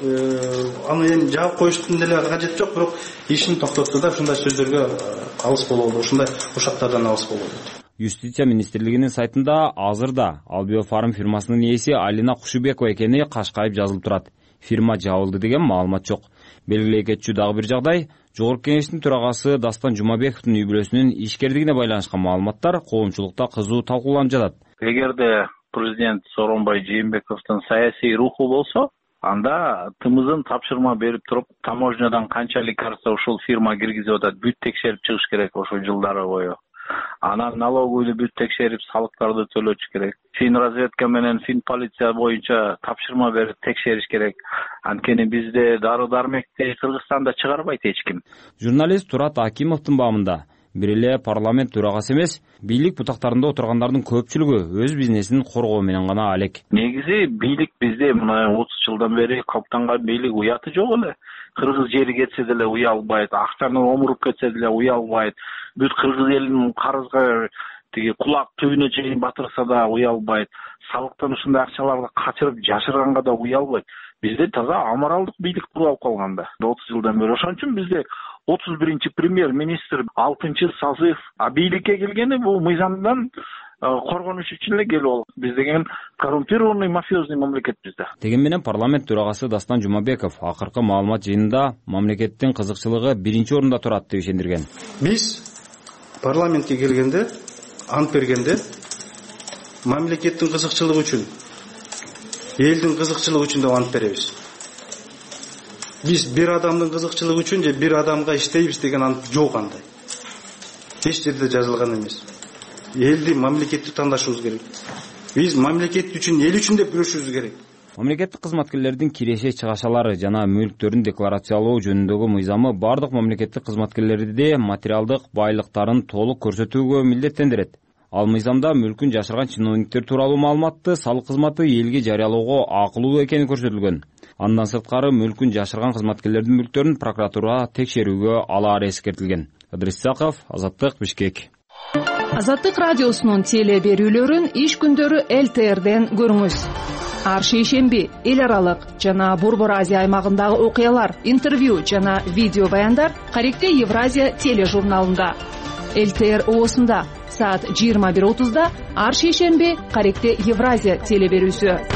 аны эми жаап коюштун деле кажети жок, бирок ишин токтотту да ушундай сөздөргө алыс болобу, ушундай ушактардан алыс болобу. Юстиция министрлигинин сайтында азырда Albio Farm фирмасынын ээси Алина Кушубекова экени кашкайып жазылып турат. Фирма жабылды деген маалымат жок. Белгилей кетчү дагы бир жагдай, Жогорку Кеңештин төрагасы Дастан Жумабековдун үй бүлөсүнүн ишкердигине байланышкан маалыматтар коомчулукта кызуу талкууланып жатат. Эгерде президент Сооронбай Жээнбековдун саясий руху болсо, анда тымызын тапшырма берип туруп, таможнядан канча лекарства ушул фирма киргизип атат, бүт текшерип чыгыш керек ошол жылдары бою. Анан налоговыйды бүт текшерип, салыктарды төлөтүш керек. Фин разведка менен фин полиция боюнча тапшырма берип текшериш керек. Анткени бизде дары-дармекти Кыргызстанда чыгарбайт эч ким. Журналист Турат Акимовдун баамында бир эле парламент төрагасы эмес, бийлик бутактарында отургандардын көпчүлүгү өз бизнесин коргоо менен гана алек. Негизи бийлик бизде мына отуз жылдан бери калыптанган бийлик уяты жок эле. Кыргыз жери кетсе деле уялбайт, акчаны омуруп кетсе деле уялбайт. Бүт кыргыз элинин карызга тиги кулак түбүнө чейин батырса да уялбайт. Салыктан ушундай акчаларды качырып жашырганга да уялбайт. Бизде таза аморалдык бийлик куралып калганда отуз жылдан бери. Ошон үчүн бизде отуз биринчи премьер-министр алтынчы созыв а бийликке келгени бул мыйзамдан коргонуш үчүн эле келип алат. Биз деген коррумпированный мафиозный мамлекет бизде. Деген менен парламент төрагасы Дастан Жумабеков акыркы маалымат жыйынында мамлекеттин кызыкчылыгы биринчи орунда турат деп ишендирген. Биз парламентке келгенде, ант бергенде мамлекеттин кызыкчылыгы үчүн, элдин кызыкчылыгы үчүн деп ант беребиз. Биз бир адамдын кызыкчылыгы үчүн же бир адамга иштейбиз деген ант жок андай. Эч жерде жазылган эмес. Элди, мамлекетти тандашыбыз керек. Биз мамлекет үчүн, эл үчүн деп күрөшүбүз керек. Мамлекеттик кызматкерлердин киреше чыгашалары жана мүлктөрүн декларациялоо жөнүндөгү мыйзамы бардык мамлекеттик кызматкерлерди материалдык байлыктарын толук көрсөтүүгө милдеттендирет. Ал мыйзамда мүлкүн жашырган чиновниктер тууралуу маалыматты салык кызматы элге жарыялоого акылуу экени көрсөтүлгөн. Андан сырткары мүлкүн жашырган кызматкерлердин мүлктөрүн прокуратура текшерүүгө алаары эскертилген. Ыдрис Исаков, Азаттык, Бишкек. Азаттык радиосунун теле берүүлөрүн иш күндөрү эл тэ эрден көрүңүз. ар шейшемби, эл аралык жана Борбор Азия аймагындагы окуялар, интервью жана видео баяндар Каректе Евразия тележурналында. эл тэ эр оосунда саат жыйырма бир отузда ар шейшемби Каректе Евразия телеберүүсү.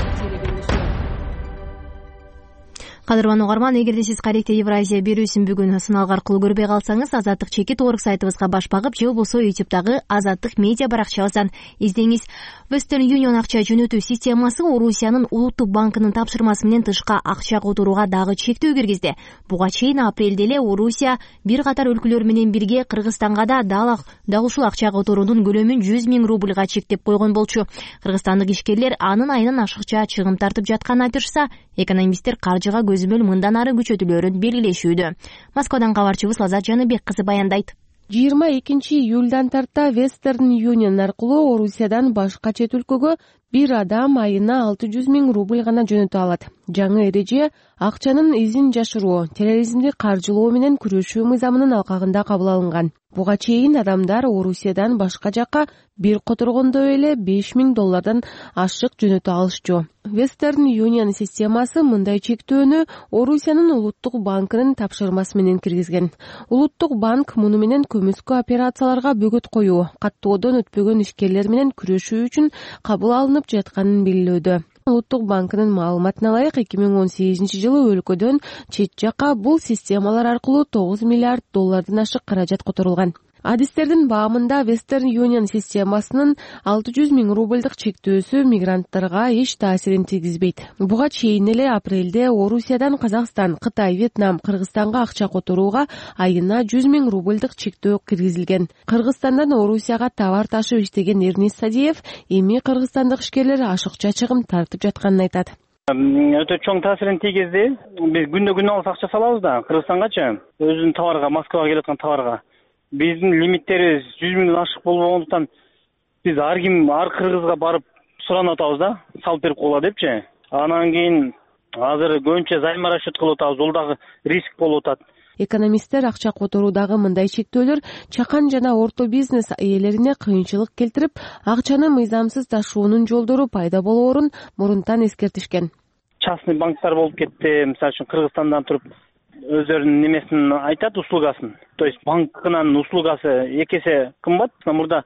Кадырман угарман, эгерде сиз Каректе Евразия берүүсүн бүгүн сыналгы аркылуу көрбөй калсаңыз, Азаттык чекит орг сайтыбызга баш багып же болбосо ютубтагы Азаттык медиа баракчабыздан издеңиз. Western Union акча жөнөтүү системасы Орусиянын улуттук банкынын тапшырмасы менен тышка акча которууга дагы чектөө киргизди. Буга чейин апрелде эле Орусия бир катар өлкөлөр менен бирге Кыргызстанга да дал ушул акча которуунун көлөмүн жүз миң рубльга чектеп койгон болчу. Кыргызстандык ишкерлер анын айынан ашыкча чыгым тартып жатканын айтышса, экономисттер каржыга көзөмөл мындан ары күчөтүлөрүн белгилешүүдө. Москвадан кабарчыбыз Лазат Жаныбек кызы баяндайт. жыйырма экинчи июлдан тарта Western Union аркылуу Орусиядан башка чет өлкөгө бир адам айына алты жүз миң рубль гана жөнөтө алат. Жаңы эреже акчанын изин жашыруу, терроризмди каржылоо менен күрөшүү мыйзамынын алкагында кабыл алынган. Буга чейин адамдар Орусиядан башка жакка бир которгондо эле беш миң доллардан ашык жөнөтө алышчу. Western Union системасы мындай чектөөнү Орусиянын улуттук банкынын тапшырмасы менен киргизген. Улуттук банк муну менен көмүскө операцияларга бөгөт коюу, каттоодон өтпөгөн ишкерлер менен күрөшүү үчүн кабыл алынып жатканын белгилөөдө. Улуттук банкынын маалыматына ылайык эки миң он сегизинчи жылы өлкөдөн чет жакка бул системалар аркылуу тогуз миллиард доллардан ашык каражат которулган. Адистердин баамында Western Union системасынын алты жүз миң рубльдык чектөөсү мигранттарга эч таасирин тийгизбейт. Буга чейин эле апрелде Орусиядан Казакстан, Кытай, Вьетнам, Кыргызстанга акча которууга айына жүз миң рубльдык чектөө киргизилген. Кыргызстандан Орусияга товар ташып иштеген Эрнис Садиев эми кыргызстандык ишкерлер ашыкча чыгым тартып жатканын айтат. Өтө чоң таасирин тийгизди. Биз күндө күн алыс акча салабыз да Кыргызстангачы, өзүнүн товарга, Москвага келип аткан товарга. Биздин лимиттерибиз жүз миңден ашык болбогондуктан биз ар ким ар кыргызга барып суранып атабыз да, салып берип койгула депчи. Анан кийин азыр көбүнчө займ расчет кылып атабыз, бул дагы риск болуп атат. Экономисттер акча которуудагы мындай чектөөлөр чакан жана орто бизнес ээлерине кыйынчылык келтирип, акчаны мыйзамсыз ташуунун жолдору пайда болоорун мурунтан эскертишкен. Частный банктар болуп кетти, мисалы үчүн Кыргызстандан туруп өздөрүнүн немесин айтат, услугасын. То есть банкынын услугасы эки эсе кымбат. Мурда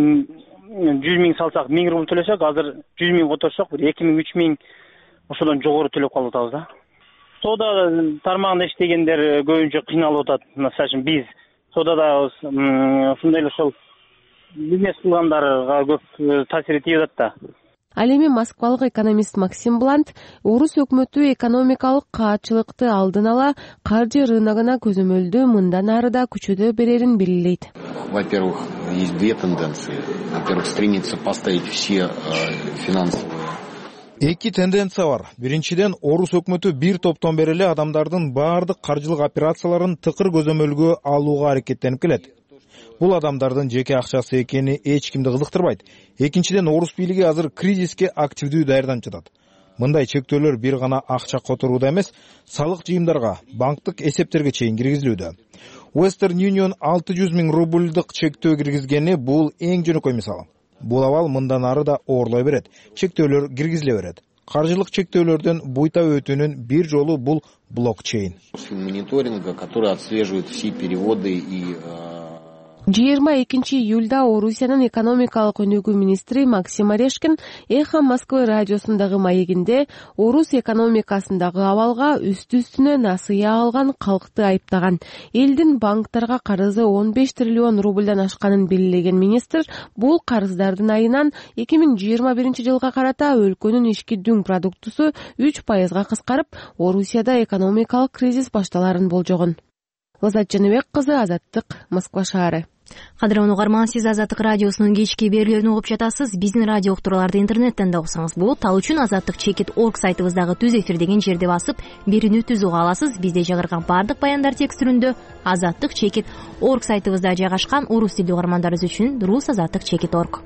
жүз миң салсак миң рубль төлөсөк, азыр жүз миң которсок эки миң үч миң ошодон жогору төлөп калып атабыз да. Соода тармагында иштегендер көбүнчө кыйналып атат. Мисалы үчүн биз соодада ушундай эле ошол бизнес кылгандарга көп таасир тийип атат да. Ал эми москвалык экономист Максим Блант Орус өкмөтү экономикалык каатчылыкты алдын ала каржы рыногуна көзөмөлдү мындан ары да күчөтө берерин белгилейт. Во-первых, есть две тенденции. Во-первых, стремится поставить все финансовые. Эки тенденция бар. Биринчиден, Орус өкмөтү бир топтон бери эле адамдардын баардык каржылык операцияларын тыкыр көзөмөлгө алууга аракеттенип келет. Бул адамдардын жеке акчасы экени эч кимди кызыктырбайт. Экинчиден, Орус бийлиги азыр кризиске активдүү даярданып жатат. Мындай чектөөлөр бир гана акча которууда эмес, салык жыйымдарга, банктык эсептерге чейин киргизилүүдө. Western Union алты жүз миң рубльдык чектөө киргизгени бул эң жөнөкөй мисалы. Бул абал мындан ары да оорлой берет. Чектөөлөр киргизиле берет. Каржылык чектөөлөрдөн буйта өтүүнүн бир жолу бул блокчейн. Мониторинга, который отслеживает все переводы и жыйырма экинчи июлда Орусиянын экономикалык өнүгүү министри Максим Орешкин Эхо Москвы радиосундагы маегинде Орус экономикасындагы абалга үстү-үстүнө насыя алган калкты айыптаган. Элдин банктарга карызы он беш триллион рубльдан ашканын белгилеген министр бул карыздардын айынан эки миң жыйырма биринчи жылга карата өлкөнүн ички дүң продуктусу үч пайызга кыскарып, Орусияда экономикалык кризис башталарын болжогон. Лазат Жаныбек кызы, Азаттык, Москва шаары. Кадырман угарман, сиз Азаттык радиосунун кечки берүүлөрүн угуп жатасыз. Биздин радио уктурууларды интернеттен да уксаңыз болот. Ал үчүн азаттык чекит орг сайтыбыздагы түз эфир деген жерди басып, берүүнү түзүүгө аласыз. Бизде жагырган бардык баяндар текст түрүндө азаттык чекит орг сайтыбызда жайгашкан. Орус тилдүү угармандарыбыз үчүн рус азаттык чекит орг.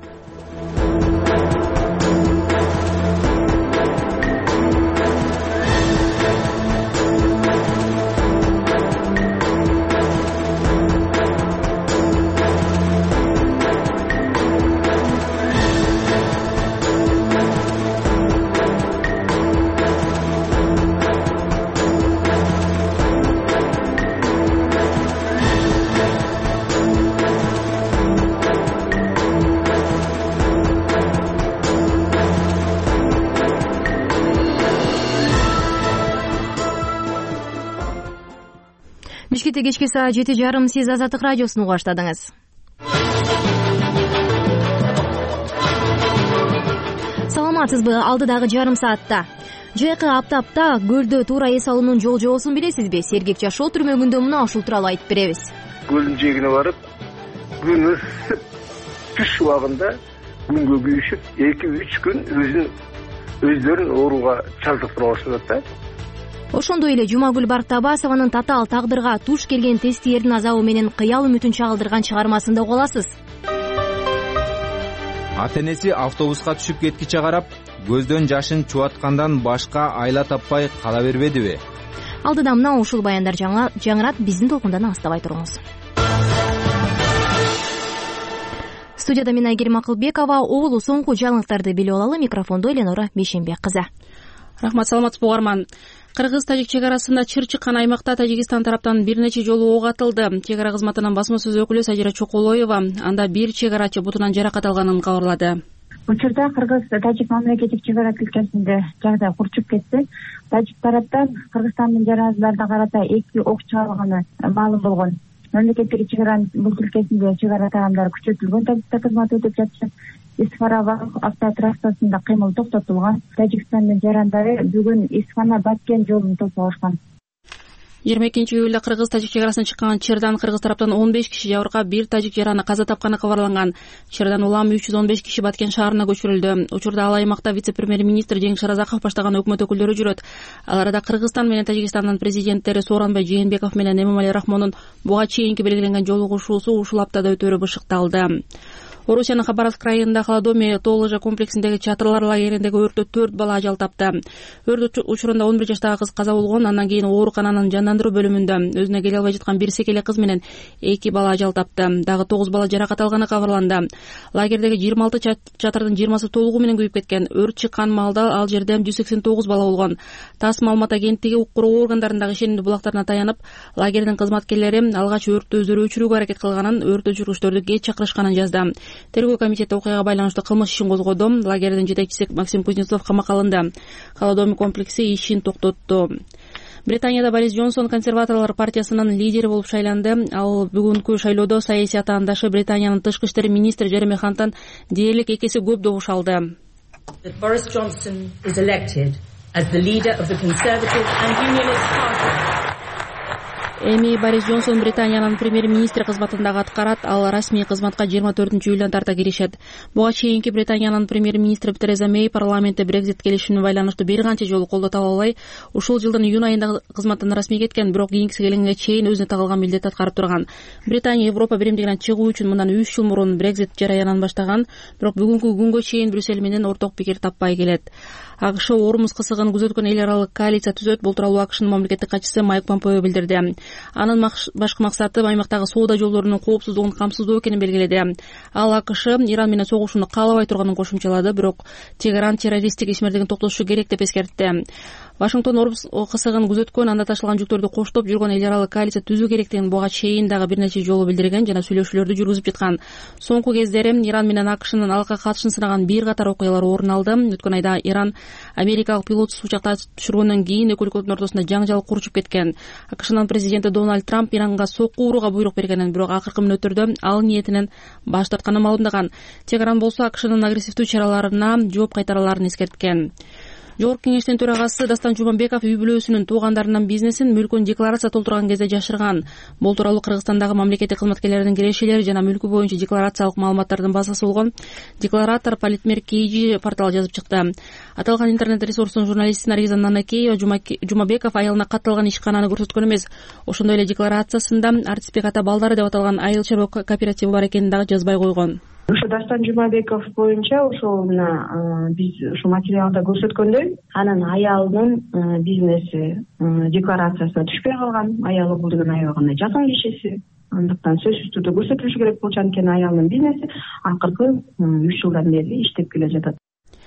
Бишкекте кечки саат жети жарым сиз Азаттык радиосун уга баштадыңыз. Саламатсызбы? Алдыдагы жарым саатта жайкы аптапта көлдө туура эс алуунун жол жобосун билесизби? Сергек жашоо түрмөгүндө мына ушул тууралуу айтып беребиз. Көлдүн жээгине барып, күн ысып, түш убагында күнгө күйүшүп, эки үч күн өзүн өздөрүн ооруга чалдыктырып алышат да. Ошондой эле Жумагүл Барктабасованын татаал тагдырга туш келген тестиердин азабы менен кыял үмүтүн чагылдырган чыгармасында уга аласыз. Ата-энеси автобуска түшүп кеткиче карап, көздөн жашын чуаткандан башка айла таппай кала бербедиби? Алдыда мына ушул баяндар жаңырат, биздин толкундан алыстабай туруңуз. Студияда мен Айгерим Акылбекова, угулу соңку жаңылыктарды билип алалы. Микрофондо Эленора Бейшенбек кызы. Рахмат, саламатсызбы угарман. Кыргыз-тажик чек арасында чыр чыккан аймакта Тажикстан тараптан бир нече жолу ок атылды. Чек ара кызматынын басма сөз өкүлү Сажира Чоколоева анда бир чек арачы бутунан жаракат алганын кабарлады. Учурда Кыргыз-Тажик мамлекеттик чек ара тилкесинде жагдай курчуп кетти. Тажик тараптан Кыргызстандын жарандарына карата эки ок чыгарылганы маалым болгон. Мамлекеттик чек аранын бул тилкесинде чек ара тарамдары күчөтүлгөн. Тажикстан кызматы өтүп жатышат. Исфарабад автотрассасында кыймыл токтотулган. Тажикстандын жарандары бүгүн Исфана-Баткен жолун тосуп жыйырма экинчи июлда Кыргыз-Тажик чек арасынан чыккан чырдан Кыргыз тараптан он беш киши жабыркап, бир тажик жараны каза тапканы кабарланган. Чырдан улам үч жүз он беш киши Баткен шаарына көчүрүлдү. Учурда ал аймакта вице-премьер-министр Жеңиш Шаразаков баштаган өкмөт өкүлдөрү жүрөт. Ал арада Кыргызстан менен Тажикстандын президенттери Сооронбай Жээнбеков менен Эмомали Рахмондун буга чейинки белгиленген жолугушуусу ушул аптада өтөрү бышыкталды. Орусиянын Хабаровск районунда Холодоме Толыжа комплексиндеги чатырлар лагериндеги өрттө төрт бала ажал тапты. Өрт учурунда он бир жаштагы кыз каза болгон, андан кийин оорукананын жандандыруу бөлүмүндө өзүнө келе албай жаткан бир секеле кыз менен эки бала ажал тапты. Дагы тогуз бала жаракат алганы кабарланды. Лагердеги жыйырма алты чатырдын жыйырмасы толугу менен күйүп кеткен. Өрт чыккан маалда ал жерде жүз сексен тогуз бала болгон. ТАСС маалымат агенттиги укук органдарындагы ишенимдүү булактарына таянып, лагердин кызматкерлери алгач өрттү өздөрү өчүрүүгө аракет кылганын, өрт өчүргүчтөрдү кеч чакырышканын жазды. Тергөө комитети окуяга байланыштуу кылмыш ишин козгоду. Лагердин жетекчиси Максим Кузнецов камакка алынды. Холодоме комплекси ишин токтотту. Британияда Борис Джонсон консерваторлор партиясынын лидери болуп шайланды. Ал бүгүнкү шайлоодо саясий атаандашы Британиянын тышкы иштер министри Джереми Ханттан дээрлик эки эсе көп добуш алды. Boris Johnson is elected as the leader of the Conservative and Unionist Party. Эми Борис Джонсон Британиянын премьер-министри кызматындагы аткарат. Ал расмий кызматка жыйырма төртүнчү июлдан тарта киришет. Буга чейинки Британиянын премьер-министри Тереза Мэй парламентте Брекзит келишимине байланыштуу бир канча жолу колдоо таба албай, ушул жылдын июнь айында кызматтан расмий кеткен, бирок кийинки келеңге чейин өзүнө тагылган милдетти аткарып турган. Британия Европа биримдигинен чыгуу үчүн мындан үч жыл мурун Брекзит жараянын баштаган, бирок бүгүнкү күнгө чейин Брюссель менен орток пикир таппай келет. АКШ Ормуз кысыгын күзөткөн эл аралык коалиция түзөт. Бул тууралуу АКШнын мамлекеттик катчысы Майк Помпео билдирди. Анын башкы максаты аймактагы соода жолдорунун коопсуздугун камсыздоо экенин белгиледи. Ал АКШ Иран менен согушууну каалабай турганын кошумчалады, бирок Тегеран террористтик ишмердигин токтотушу керек деп эскертти. Вашингтон Ормуз кысыгын күзөткөн, анда ташылган жүктөрдү коштоп жүргөн эл аралык коалиция түзүү керектигин буга чейин дагы бир нече жолу билдирген жана сүйлөшүүлөрдү жүргүзүп жаткан. Соңку кездери Иран менен АКШнын алка катышын сынаган бир катар окуялар орун алды. Өткөн айда Иран америкалык пилотсуз учакта түшүргөндөн кийин эки өлкөнүн ортосунда жаңжал курчуп кеткен. АКШнын президенти Дональд Трамп Иранга сокку урууга буйрук бергенин, бирок акыркы мүнөттөрдө ал ниетинен баш тартканын маалымдаган. Тегеран болсо АКШнын агрессивдүү чараларына жооп кайтараларын эскерткен. Жогорку кеңештин төрагасы Дастан Жумабеков үй бүлөсүнүн туугандарынын бизнесин мүлкүн декларация толтурган кезде жашырган. Бул тууралуу Кыргызстандагы мамлекеттик кызматкерлердин кирешелери жана мүлкү боюнча декларациялык маалыматтардын базасы болгон Декларатор Политмер Кейжи порталы жазып чыкты. Аталган интернет ресурстун журналисти Наргиза Нанакеева Жумабеков аялына катталган ишкананы көрсөткөн эмес, ошондой эле декларациясында Артисбек ата балдары деп аталган айыл чарба кооперативи бар экенин дагы жазбай койгон. Ушу Дастан Жумабеков боюнча ошол мына биз ушу материалда көрсөткөндөй, анын аялынын бизнеси декларациясына түшпөй калган. Аялы бул деген аябагында жакын кишиси. Андыктан сөзсүз түрдө көрсөтүлүшү керек болчу, анткени аялынын бизнеси акыркы үч жылдан бери иштеп келе жатат.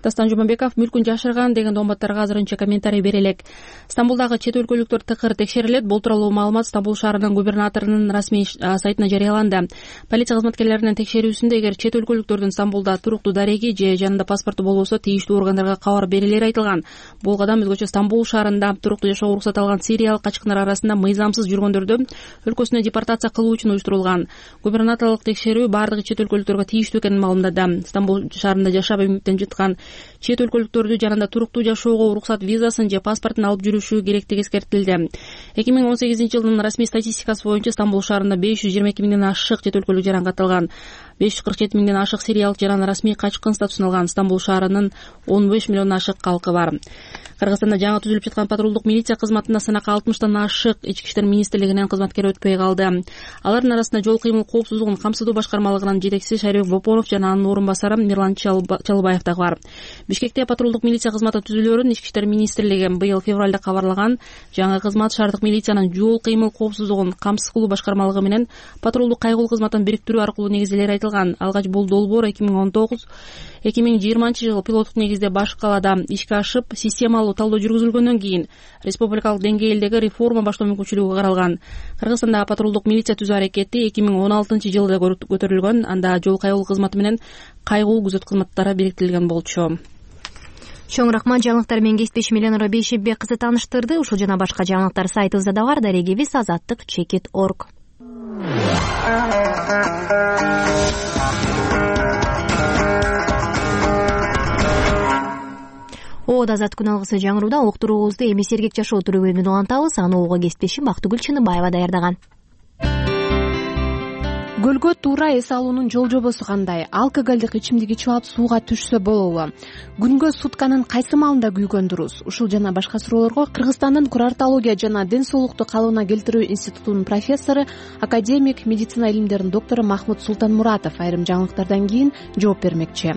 дастан Жумабеков мүлкүн жашырган деген дооматтарга азырынча комментарий бере элек. Стамбулдагы чет өлкөлүктөр тыкыр текшерилет. Бул тууралуу маалымат Стамбул шаарынын губернаторунун расмий сайтына жарыяланды. Полиция кызматкерлеринин текшерүүсүндө эгер чет өлкөлүктөрдүн Стамбулда туруктуу дареги же жанында паспорту болбосо тийиштүү органдарга кабар берилери айтылган. Бул кадам өзгөчө Стамбул шаарында туруктуу жашоого уруксат алган сириялык качкындар арасында мыйзамсыз жүргөндөрдү өлкөсүнө депортация кылуу үчүн уюштурулган. Губернаторлук текшерүү бардыгы чет өлкөлүктөргө тийиштүү экенин маалымдады. Стамбул шаарында жашап эмгектенип жаткан чет өлкөлүктөрдү жанында туруктуу жашоого уруксат визасын же паспортун алып жүрүшү керектиги эскертилди. эки миң он сегизинчи жылдын расмий статистикасы боюнча Стамбул шаарында беш жүз жыйырма эки миңден ашык чет өлкөлүк жаран катталган. беш жүз кырк жети миңден ашык сириялык жаран расмий качкын статусун алган. Стамбул шаарынын он беш миллиондон ашык калкы бар. Кыргызстанда жаңы түзүлүп жаткан патрулдук милиция кызматына сынакка алтымыштан ашык ички иштер министрлигинин кызматкери өтпөй калды. Алардын арасында жол кыймыл коопсуздугун камсыздоо башкармалыгынын жетекчиси Шарибек Бопонов жана анын орун басары Мирлан Чалыбаев дагы бар. Бишкекте патрулдук милиция кызматы түзүлөөрүн ички иштер министрлиги быйыл февралда кабарлаган. Жаңы кызмат шаардык милициянын жол кыймыл коопсуздугун камсыз кылуу башкармалыгы менен патрулдук кайгылуу кызматын бириктирүү аркылуу негизделери айтылган. Алгач бул долбоор эки миң он тогуз эки миң жыйырманчы жылы пилоттук негизде баш калаада ишке ашып, системалуу талдоо жүргүзүлгөндөн кийин республикалык деңгээлдеги реформа баштоо мүмкүнчүлүгү каралган. Кыргызстанда патрулдук милиция түзүү аракети эки миң он алтынчы жылда көтөрүлгөн. Анда жол кайгылуу кызматы менен кайгылуу күзөт кызматтары бириктирилген болчу. Чоң рахмат, жаңылыктар менен кесиптешим Эленора Бейшебек кызы тааныштырды. Ушул жана башка жаңылыктар сайтыбызда да бар. Дарегибиз азаттык чекит точка орг. Оода азат күн алгысы жаңырууда уктуруубузду эми сергек жашоо төрөгөйүнөн улантабыз. Аны ого кесиптешим Бактыгүл Чыныбаева даярдаган. Гөлгө туура эс алуунун жол жобосу кандай? Алкоголдук ичимдик ичип алып сууга түшсө болобу? Күнгө сутканын кайсы маалында күйгөн дурус? Ушул жана башка суроолорго Кыргызстандын курартология жана ден соолукту калыбына келтирүү институтунун профессору, академик, медицина илимдеринин доктору Махмут Султанмуратов айрым жаңылыктардан кийин жооп бермекчи.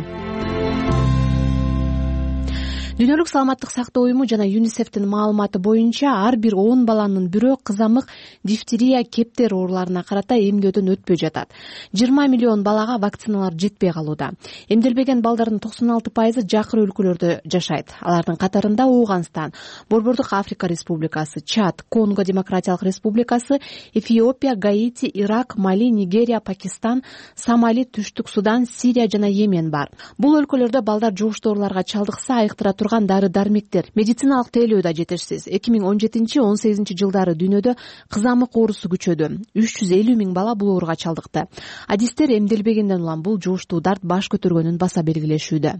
Дүйнөлүк саламаттык сактоо уюму жана ЮНИСЕФтин маалыматы боюнча ар бир он баланын бирөө кызамык, дифтерия, кептер ооруларына карата эмдөөдөн өтпөй жатат. жыйырма миллион балага вакциналар жетпей калууда. Эмделбеген балдардын токсон алты пайызы жакыр өлкөлөрдө жашайт. Алардын катарында Ооганстан, Борбордук Африка Республикасы, Чад, Конго Демократиялык Республикасы, Эфиопия, Гаити, Ирак, Мали, Нигерия, Пакистан, Сомали, Түштүк Судан, Сирия жана Йемен бар. Бул өлкөлөрдө балдар жугуштуу ооруларга чалдыкса айыктыра турган дары-дармектер, медициналык тейлөө да жетишсиз. эки миң он жетинчи он сегизинчи жылдары дүйнөдө кызамык оорусу күчөдү. үч жүз элүү миң бала бул ооруга чалдыкты. Адистер эмделбегенден улам бул жугуштуу дарт баш көтөргөнүн баса белгилешүүдө.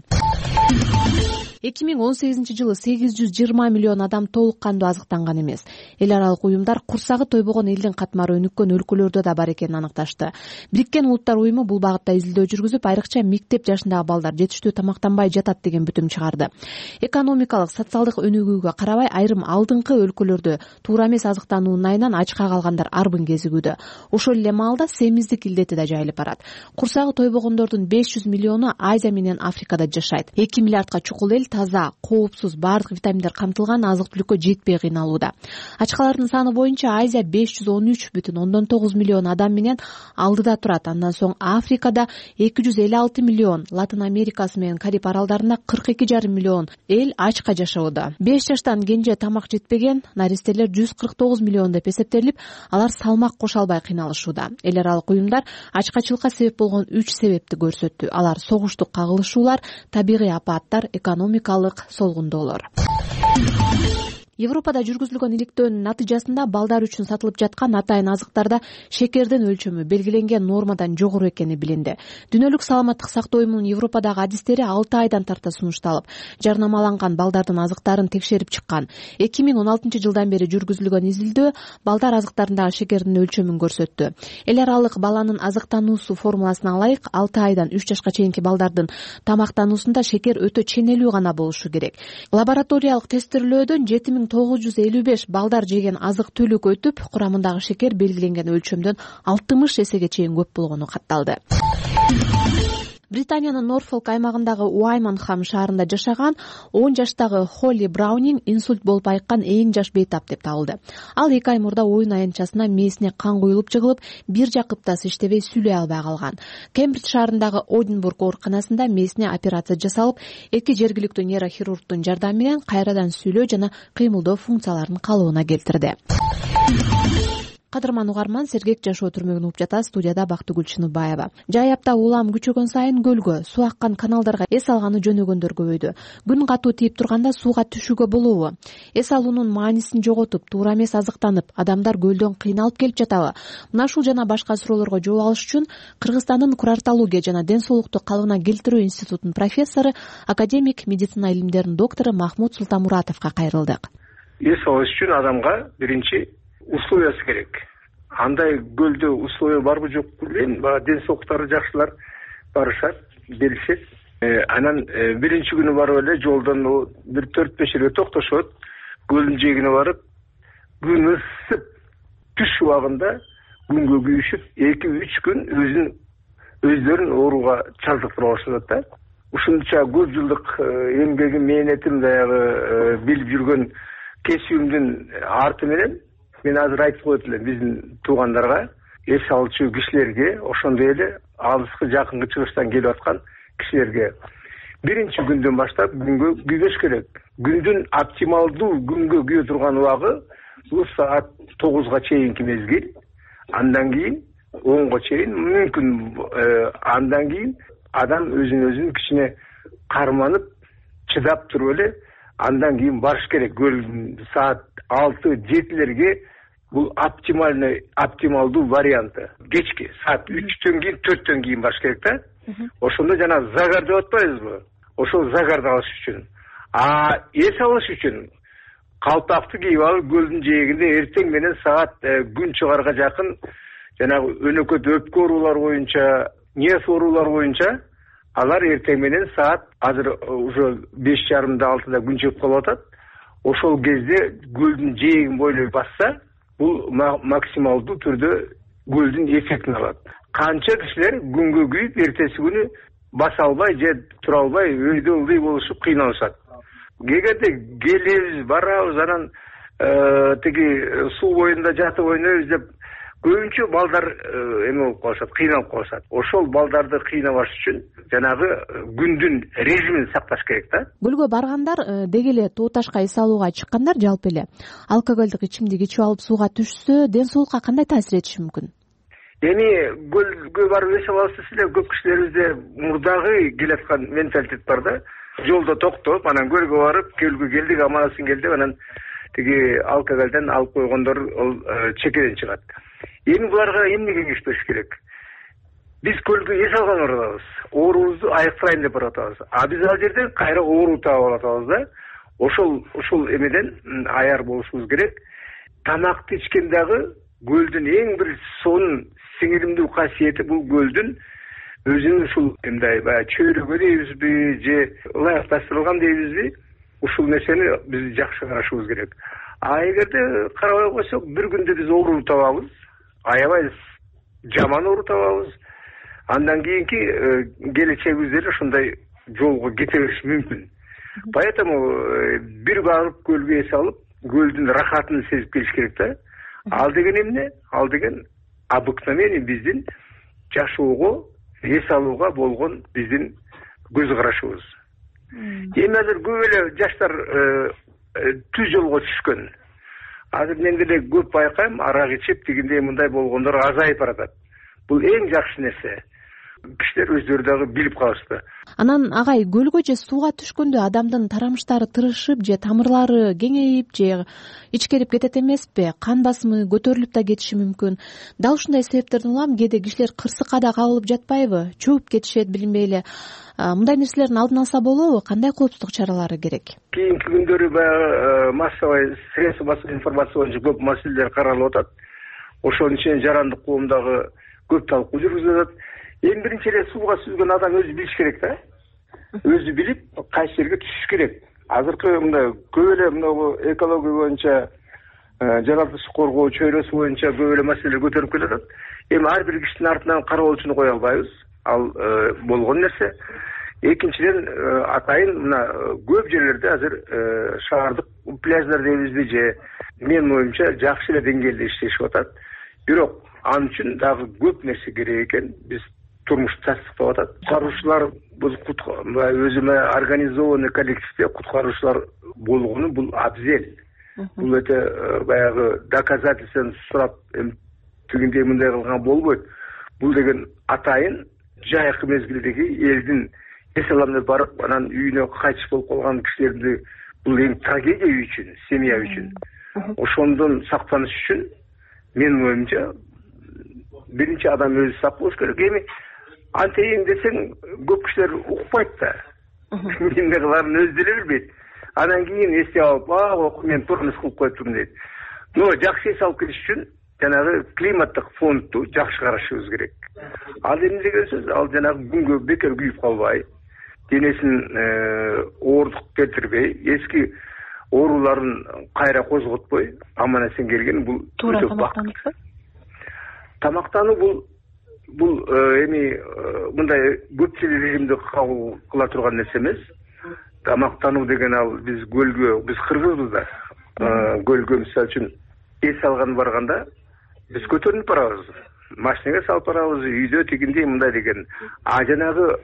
эки миң он сегизинчи жылы сегиз жүз жыйырма миллион адам толук кандуу азыктанган эмес. Эл аралык уюмдар курсагы тойбогон элдин катмары өнүккөн өлкөлөрдө да бар экенин аныкташты. Бириккен Улуттар уюму бул багытта изилдөө жүргүзүп, айрыкча мектеп жашындагы балдар жетиштүү тамактанбай жатат деген бүтүм чыгарды. Экономикалык, социалдык өнүгүүгө карабай айрым алдыңкы өлкөлөрдө туура эмес азыктануунун айынан ачка калгандар арбын кезигүүдө. Ошол эле маалда семиздик илдети да жайылып барат. Курсагы тойбогондордун беш жүз миллиону Азия менен Африкада жашайт. эки миллиардка чукул эл таза, коопсуз, бардык витаминдер камтылган азык-түлүккө жетпей кыйналууда. Ачкалардын саны боюнча Азия беш жүз он үч бүтүн ондон тогуз миллион адам менен алдыда турат. Андан соң Африкада эки жүз элүү алты миллион, Латын Америкасы менен Кариб аралдарында кырк эки жарым миллион эл ачка жашоодо. беш жаштан кенже тамак жетпеген наристелер жүз кырк тогуз миллион деп эсептелип, алар салмак кошо албай кыйналышууда. Эл аралык уюмдар ачкачылыкка себеп болгон үч себепти көрсөттү. Алар согуштук кагылышуулар, табигый апаттар, экономикалык солгундоолор. Европада жүргүзүлгөн иликтөөнүн натыйжасында балдар үчүн сатылып жаткан атайын азыктарда шекердин өлчөмү белгиленген нормадан жогору экени билинди. Дүйнөлүк саламаттык сактоо уюмунун Европадагы адистери алты айдан тарта сунушталып, жарнамаланган балдардын азыктарын текшерип чыккан. эки миң он алтынчы жылдан бери жүргүзүлгөн изилдөө балдар азыктарындагы шекердин өлчөмүн көрсөттү. Эл аралык баланын азыктануусу формуласына ылайык алты айдан үч жашка чейинки балдардын тамактануусунда шекер өтө ченелүү гана болушу керек. Лабораториялык тестирлөөдөн жети миң тогуз жүз элүү беш балдар жеген азык-түлүк өтүп, курамындагы шекер белгиленген өлчөмдөн алтымыш эсеге чейин көп болгону катталды. Британиянын Норфолк аймагындагы Уайманхам шаарында жашаган он жаштагы Холли Браунинг инсульт болуп айыккан эң жаш бейтап деп табылды. Ал эки ай мурда оюн аянтчасына мээсине кан куюлуп жыгылып, бир жак кыптасы иштебей сүйлөй албай калган. Кембридж шаарындагы Одинбург ооруканасында мээсине операция жасалып, эки жергиликтүү нейрохирургдун жардамы менен кайрадан сүйлөө жана кыймылдоо функцияларын калыбына келтирди. Кадырман угарман, сергек жашоо түрмөгүн угуп жатат. Студияда Бактыгүл Чыныбаева. Жай апта улам күчөгөн сайын көлгө, суу аккан каналдарга эс алганы жөнөгөндөр көбөйдү. Күн катуу тийип турганда сууга түшүүгө болобу? Эс алуунун маанисин жоготуп, туура эмес азыктанып, адамдар көлдөн кыйналып келип жатабы? Мына ушул жана башка суроолорго жооп алыш үчүн Кыргызстандын курартология жана ден соолукту калыбына келтирүү институтунун профессору, академик, медицина илимдеринин доктору Махмуд Султамуратовго кайрылдык. Эс алыш үчүн адамга биринчи условиясы керек. Андай көлдө условия барбы жокпу билбейм. Баягы ден соолуктары жакшылар барышат, беришет. Анан биринчи күнү барып эле жолдон бир төрт беш жерге токтошот. Көлдүн жээгине барып, күн ысып, түш убагында күнгө күйүшүп, эки үч күн өзүн өздөрүн ооруга чалдыктырып алышат да. Ушунча көп жылдык эмгегим, мээнетим, баягы билип жүргөн кесибимдин арты менен мен азыр айтып коет элем биздин туугандарга, эс алчу кишилерге, ошондой эле алыскы жакынкы чыгыштан келип аткан кишилерге биринчи күндөн баштап күнгө күйбөш керек. Күндүн оптималдуу күнгө күйө турган убагы бул саат тогузга чейинки мезгил. Андан кийин онго чейин мүмкүн, андан кийин адам өзүн өзүн кичине карманып, чыдап туруп эле андан кийин барыш керек. Саат алты жетилерге бул оптимальный, оптималдуу варианты. Кечки саат үчтөн кийин, төрттөн кийин барыш керек да. Ошондо жана загар деп атпайбызбы? Ошол загарды алыш үчүн. А эс алыш үчүн калпакты кийип алып, көлдүн жээгинде эртең менен саат күн чыгарга жакын жанагы өнөкөт өпкө оорулар боюнча, нерв оорулар боюнча алар эртең менен саат азыр уже беш жарымда алтыда күн чыгып калып атат. Ошол кезде көлдүн жээгин бойлой басса, бул максималдуу түрдө көлдүн эффектин алат. Канча кишилер күнгө күйүп, эртеси күнү баса албай же тура албай өйдө ылдый болушуп кыйналышат. Кегерде келебиз, барабыз, анан тиги суу боюнда жатып ойнойбуз деп көбүнчө балдар эме болуп калышат, кыйналып калышат. Ошол балдарды кыйнабаш үчүн жанагы күндүн режимин сакташ керек да. Көлгө баргандар деги эле тоо ташка эс алууга чыккандар жалпы эле алкоголдук ичимдик ичип алып сууга түшсө, ден соолукка кандай таасир этиши мүмкүн? Эми көлгө барып эс алабыз десе эле көп кишилерибизде мурдагы келаткан менталитет бар да. Жолдо токтоп, анан көлгө барып, көлгө келдик, аман-эсен келдик, анан тиги алкоголдон алып койгондор ол чекеден чыгат. Эми буларга эмне кеңеш бериш керек? Биз көлгө эс алган барабыз, оорубузду айыктырайын деп баратабыз. А биз ал жерде кайра оору таап алатабыз да. Ошол ушул эмеден аяр болушубуз керек. Тамакты ичкен дагы көлдүн эң бир сонун сиңиримдүү касиети бул көлдүн өзүнүн ушул мындай баягы чөйрөгө дейбизби же ылайыкташтырылган дейбизби, ушул нерсени биз жакшы карашыбыз керек. А эгерде карабай койсок, бир күндө биз оору табабыз, аябай жаман оору табабыз. Андан кийинки келечегибиз деле ушундай жолго кете бериши мүмкүн. Поэтому бир барып көлгө эс алып, көлдүн рахатын сезип келиш керек да. Ал деген эмне? Ал деген обыкновение биздин жашоого, эс алууга болгон биздин көз карашыбыз. Эми азыр көп эле жаштар түз жолго түшкөн. Азыр мен деле көп байкайм, арак ичип тигиндей мындай болгондор азайып баратат. Бул эң жакшы нерсе. Кишилер өздөрү дагы билип калышты. Анан агай, көлгө же сууга түшкөндө адамдын тарамыштары тырышып же тамырлары кеңейип же ичкерип кетет эмеспи? Кан басымы көтөрүлүп да кетиши мүмкүн. Дал ушундай себептерден улам кээде кишилер кырсыкка да кабылып жатпайбы? Чөгүп кетишет, билинбей эле. Мындай нерселердин алдын алса болобу? Кандай коопсуздук чаралары керек? Кийинки күндөрү баягы массовый средства массовой информация боюнча көп маселелер каралып атат. Ошонун ичинен жарандык коомдагы көп талкуу жүргүзүлүп атат. Эң биринчи эле сууга сүзгөн адам өзү билиш керек да. Өзү билип, кайсы жерге түшүш керек. Азыркы мындай көп эле мына экология боюнча жаратылыштык коргоо чөйрөсү боюнча көп эле маселелер көтөрүп келатат. Эми ар бир кишинин артынан кароолчуну кое албайбыз. Ал болгон нерсе. Экинчиден атайын мына көп жерлерде азыр шаардык пляждар дейбизби же менин оюмча жакшы эле деңгээлде иштешип атат. Бирок ал үчүн дагы көп нерсе керек экен. Биз турмуш тастыктап атат. Куткаруучулар бул өзүмө организованный коллективде куткаруучулар болгону бул абзел. Бул өтө баягы доказательствону сурап тигиндей мындай кылган болбойт. Бул деген атайын жайкы мезгилдеги элдин эс аламына барып, анан үйүнө кайтыш болуп калган кишилерди бул эң трагедия үчүн, семья үчүн. Ошондон сактаныш үчүн менин оюмча биринчи адам өзү сак болуш керек. Эми антейин десең көп кишилер укпайт да. Эмне кыларын өзү деле билбейт. Анан кийин эсте алып, а, ок, мен турмуш кылып коюптум дейт. Но жакшы эс алып келиш үчүн жанагы климаттык фондду жакшы карашыбыз керек. Ал эмне деген сөз? Ал жанагы күнгө бекер күйүп калбай, денесин оордук келтирбей, эски ооруларын кайра козготпой, аман эсен келген бул өтө бакыт. Тамактануу бул бул эми мындай көпчүлүк режимди кабыл кыла турган нерсе эмес. Тамактануу деген ал биз көлгө, биз кыргызбыз да. Көлгө мисалы үчүн эс алган барганда биз көтөрүнүп барабыз. Машинага салып барабыз, үйдө тигиндей мындай деген. А жанагы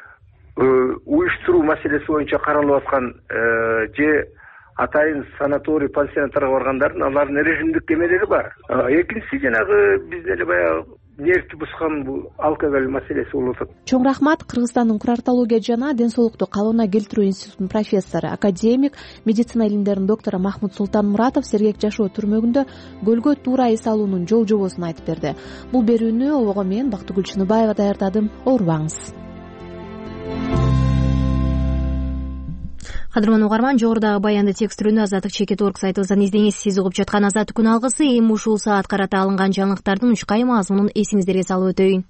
уюштуруу маселеси боюнча каралып аткан же атайын санаторий, пансионаттарга баргандардын алардын режимдик эмелери бар. Экинчиси жанагы биз деле баягы нервти бускан бул алкоголь маселеси болуп атат. Чоң рахмат. Кыргызстандын курартология жана ден соолукту калыбына келтирүү институтунун профессору, академик, медицина илимдеринин доктору Махмут Султанмуратов сергек жашоо түрмөгүндө көлгө туура эс алуунун жол жобосун айтып берди. Бул берүүнү обого мен Бактыгүл Чыныбаева даярдадым. Оорубаңыз. Кадырман угарман, жогорудагы баянды текстүрүүнү Азаттык чекит точка орг сайтыбыздан издеңиз. Сиз угуп жаткан Азаттык күн алгысы. Эми ушул саат карата алынган жаңылыктардын учкай мазмунун эсиңиздерге салып өтөйүн.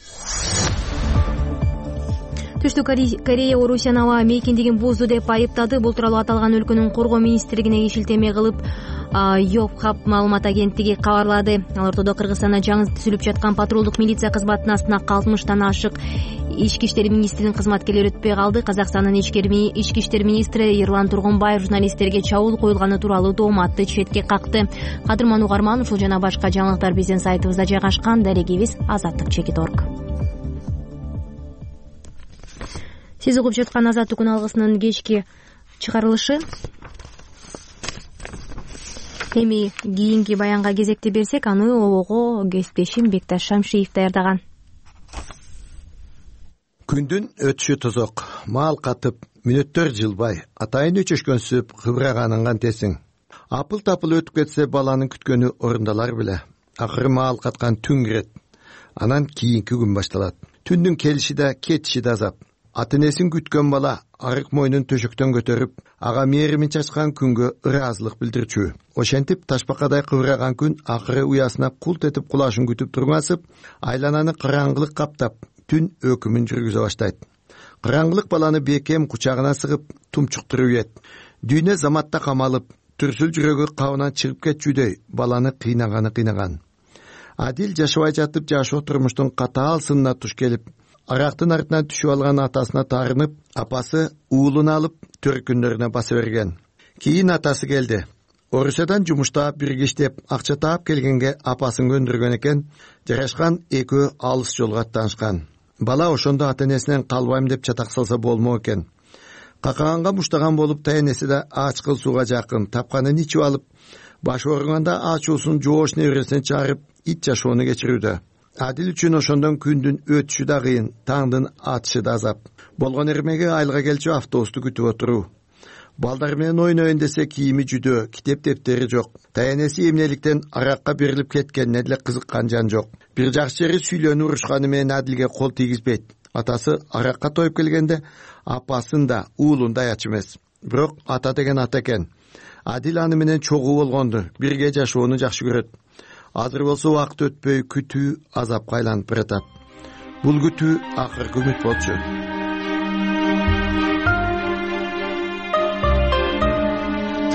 Түштүк Корея Орусияны аба мейкиндигин бузду деп айыптады. Бул тууралуу аталган өлкөнүн коргоо министрлигине шилтеме кылып Йопхап маалымат агенттиги кабарлады. Ал ортодо Кыргызстанда жаңы түзүлүп жаткан патрулдук милиция кызматына сынакка алтымыштан ашык ички иштер министринин кызматкерлери өтпөй калды. Казакстандын ички иштер министри Эрлан Тургунбаев журналисттерге чабуул коюлганы тууралуу тооматты четке какты. Кадырман угарман, ушул жана башка жаңылыктар биздин сайтыбызда жайгашкан. Дарегибиз азаттык чекит точка орг. Сиз угуп жаткан Азаттык күн алгысынын кечки чыгарылышы. Эми кийинки баянга кезекти берсек, аны обого кесиптешим Бекташ Шамшиев даярдаган. Күндүн өтүшү тозок, маал катып, мүнөттөр жылбай, атайын өчөшкөнсүп кыбыраганын кантесиң. Апыл-тапыл өтүп кетсе баланын күткөнү орундалар беле. Акыры маал каткан түн кирет. Анан кийинки күн башталат. Түндүн келиши да, кетиши да азап. Ата-энесин күткөн бала арык мойнун төшөктөн көтөрүп, ага мээримин чачкан күнгө ыраазылык билдирчү. Ошентип ташбакадай кыбыраган күн акыры уясына култ этип кулашын күтүп тургансып, айлананы караңгылык каптап, түн өкүмүн жүргүзө баштайт. Караңгылык баланы бекем кучагына сыгып, тумчуктуруп ийет. Дүйнө заматта камалып, түрсүл жүрөгү кабынан чыгып кетчүдөй баланы кыйнаганы кыйнаган. Адил жашабай жатып жашоо турмуштун катаал сынына туш келип, арактын артынан түшүп алган атасына таарынып, апасы уулун алып төркүндөрүнө баса берген. Кийин атасы келди. Орусиядан жумуштап бирге иштеп, акча таап келгенге апасын көндүргөн экен, жарашкан экөө алыс жолго аттанышкан. Бала ошондо ата-энесинен калбайм деп чатак салса болмо экен. Какаганга муштаган болуп, тайнеси да ачкыл сууга жакын, тапканын ичип алып, баш ооруганда ачуусун жоош небересине чыгарып, ит жашоону кечирүүдө. Адил үчүн ошондон күндүн өтүшү да кыйын, таңдын атышы да азап. Болгон эрмеге айылга келчү автобусту күтүп отуруу. Балдар менен ойнойн десе кийими жүдө, китеп дептери жок. Тайенеси эмнеликтен аракка берилип кеткенине деле кызыккан жан жок. Бир жакшы жери сүйлөнүп урушканы менен Адилге кол тийгизбейт. Атасы аракка тоюп келгенде апасын да уулун да аячы эмес. Бирок ата деген ата экен. Адил аны менен чогуу болгонду, бирге жашоону жакшы көрөт. Азыр болсо убакыт өтпөй күтүү азапка айланып баратат. Бул күтүү акыркы үмүт болчу.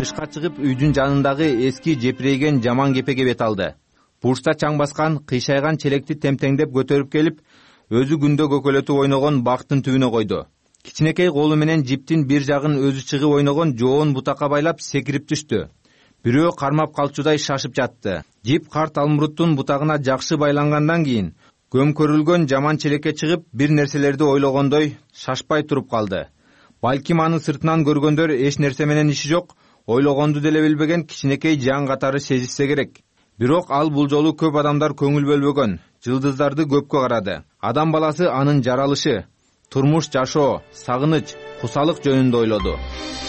тышка чыгып үйдүн жанындагы эски жепирейген жаман кепеге бет алды. Бурчта чаң баскан кыйшайган челекти темтеңдеп көтөрүп келип, өзү күндө көкөлөтүп ойногон бактын түбүнө койду. Кичинекей колу менен жиптин бир жагын өзү чыгып ойногон жоон бутакка байлап секирип түштү. Бирөө кармап калчудай шашып жатты. Жип карт алмуруттун бутагына жакшы байлангандан кийин көмкөрүлгөн жаман челекке чыгып бир нерселерди ойлогондой шашпай туруп калды. Балким аны сыртынан көргөндөр эч нерсе менен иши жок, ойлогонду деле билбеген кичинекей жан катары сезишсе керек. Бирок ал бул жолу көп адамдар көңүл бөлбөгөн, жылдыздарды көпкө карады. Адам баласы анын жаралышы, турмуш жашоо, сагыныч, кусалык жөнүндө ойлоду.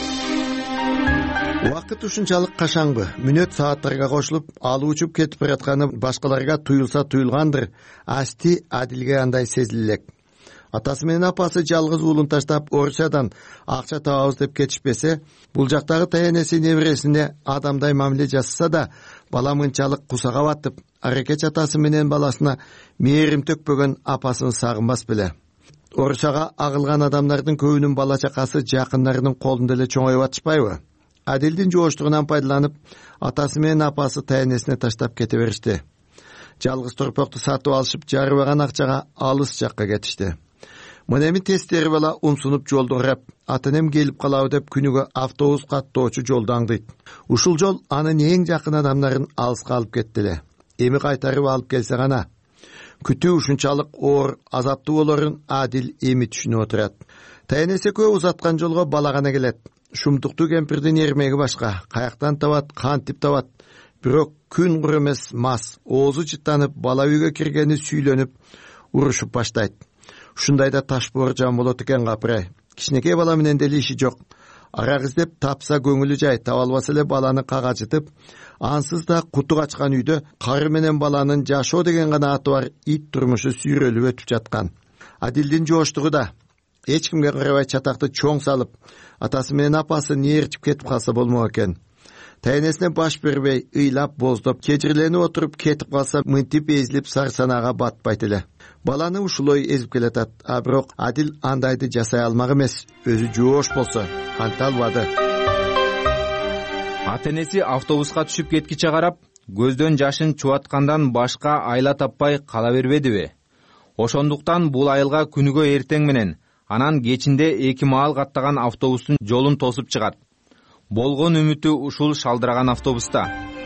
Убакыт ушунчалык кашаңбы? Мүнөт сааттарга кошулуп, алы учуп кетип баратканы башкаларга туюлса туюлгандыр. Асти Адилге андай сезилелек. Атасы менен апасы жалгыз уулун таштап Орусиядан акча табабыз деп кетишпесе, бул жактагы таянеси небересине адамдай мамиле жасаса да, бала мынчалык кусага батып, аракеч атасы менен баласына мээрим төкпөгөн апасын сагынбас беле. Орусияга агылган адамдардын көбүнүн бала чакасы жакындарынын колунда эле чоңоюп атышпайбы? Адилдин жооштугунан пайдаланып, атасы менен апасы таянесине таштап кете беришти. Жалгыз торпокту сатып алышып, жарыбаган акчага алыс жакка кетишти. Мына эми тестери бала умсунуп жолду урап, ата-энем келип калабы деп күнүгө автобус каттоочу жолду аңдыйт. Ушул жол анын эң жакын адамдарын алыска алып кетти эле. Эми кайтарып алып келсе гана. Күтүү ушунчалык оор, азаптуу болорун Адил эми түшүнүп отурат. Таянес экөө узаткан жолго бала гана келет. Шумтуктуу кемпирдин эрмеги башка, каяктан табат, кантип табат. Бирок күн кур эмес мас, оозу жыттанып, бала үйгө киргени сүйлөнүп, урушуп баштайт. Ушундайда таш боор жан болот экен капырай. Кичинекей бала менен деле иши жок. Арак издеп тапса көңүлү жай, таба албаса эле баланы кагажытып, ансыз да куту качкан үйдө кары менен баланын жашоо деген гана аты бар ит турмушу сүйрөлүп өтүп жаткан. Адилдин жооштугу да эч кимге карабай чатакты чоң салып, атасы менен апасы нээрчип кетип калса болмок экен. Таянесине баш бербей, ыйлап, боздоп, кежирленип отуруп кетип калса мынтип эзилип сарсанага батпайт эле. Баланы ушулой эзип келатат, а бирок Адил андайды жасай алмак эмес, өзү жоош болсо анта албады. Ата-энеси автобуска түшүп кеткиче карап, көздөн жашын чубаткандан башка айла таппай кала бербедиби? Ошондуктан бул айылга күнүгө эртең менен, анан кечинде эки маал каттаган автобустун жолун тосуп чыгат. Болгон үмүтү ушул шалдыраган автобуста.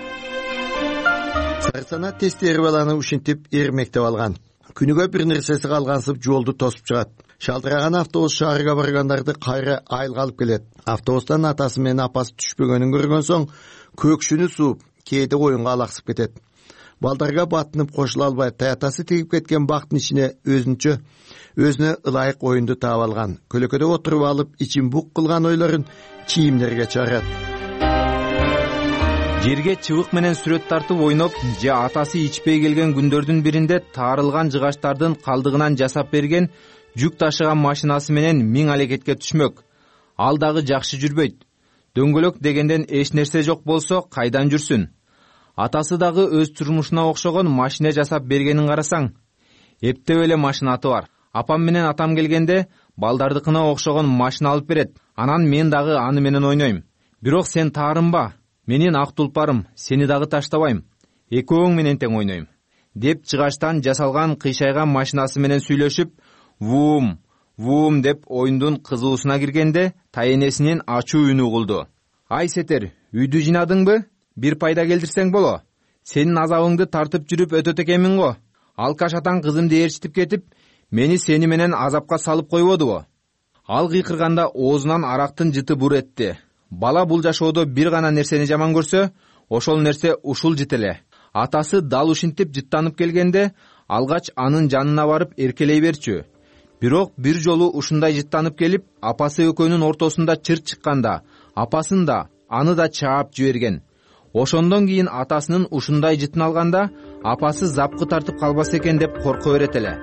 Сарсана тестери баланы ушинтип эрмектеп алган. Күнүгө бир нерсеси калгансып жолду тосуп чыгат. Шалдыраган автобус шаарга баргандарды кайра айылга алып келет. Автобустан атасы менен апасы түшпөгөнүн көргөн соң көкшүнү сууп, кээде оюнга алаксып кетет. Балдарга батынып кошула албай, таятасы тигип кеткен бактын ичине өзүнчө өзүнө ылайык оюнду таап алган. Көлөкөдө отуруп алып, ичин бук кылган ойлорун кийимдерге чыгарат. Жерге чыбык менен сүрөт тартып ойноп, же атасы ичпей келген күндөрдүн биринде таарылган жыгачтардын калдыгынан жасап берген жүк ташыган машинасы менен миң алекетке түшмөк. Ал дагы жакшы жүрбөйт. Дөңгөлөк дегенден эч нерсе жок болсо кайдан жүрсүн? Атасы дагы өз турмушуна окшогон машина жасап бергенин карасаң, эптеп эле машинаты бар. Апам менен атам келгенде балдардыкына окшогон машина алып берет. Анан мен дагы аны менен ойнойм. Бирок сен таарынба, менин ак тулпарым, сени дагы таштабайм. Экөөң менен тең ойнойм. Деп чыгачтан жасалган кыйшайган машинасы менен сүйлөшүп, вум, вум деп оюндун кызуусуна киргенде, таянесинин ачуу үнү угулду. Ай сетер, үйдү жинадыңбы? Бир пайда келдирсең боло. Сенин азабыңды тартып жүрүп өтөт экенмин го. Алкаш атаң кызымды ээрчитип кетип, мени сени менен азапка салып койбодубу? Ал кыйкырганда оозунан арактын жыты бур этти. Бала бул жашоодо бир гана нерсени жаман көрсө, ошол нерсе ушул жыт эле. Атасы дал ушинтип жыттанып келгенде, алгач анын жанына барып эркелей берчү. Бирок бир жолу ушундай жыттанып келип, апасы экөөнүн ортосунда чыр чыкканда, апасын да, аны да чаап жиберген. Ошондон кийин атасынын ушундай жытын алганда, апасы запкы тартып калбас экен деп корко берет эле.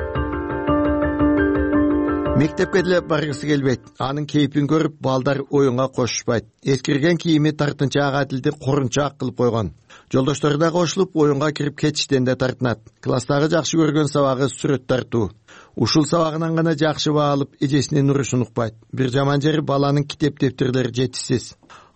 Мектепке деле баргысы келбейт. Анын кейпин көрүп балдар оюнга кошушпайт. Эскирген кийими тартынчаак Адилди корунчаак кылып койгон. Жолдоштору да кошулуп оюнга кирип кетиштен да тартынат. Класстагы жакшы көргөн сабагы сүрөт тартуу. Ушул сабагынан гана жакшы баа алып, эжесинин урушун укпайт. Бир жаман жери баланын китеп дептерлери жетишсиз.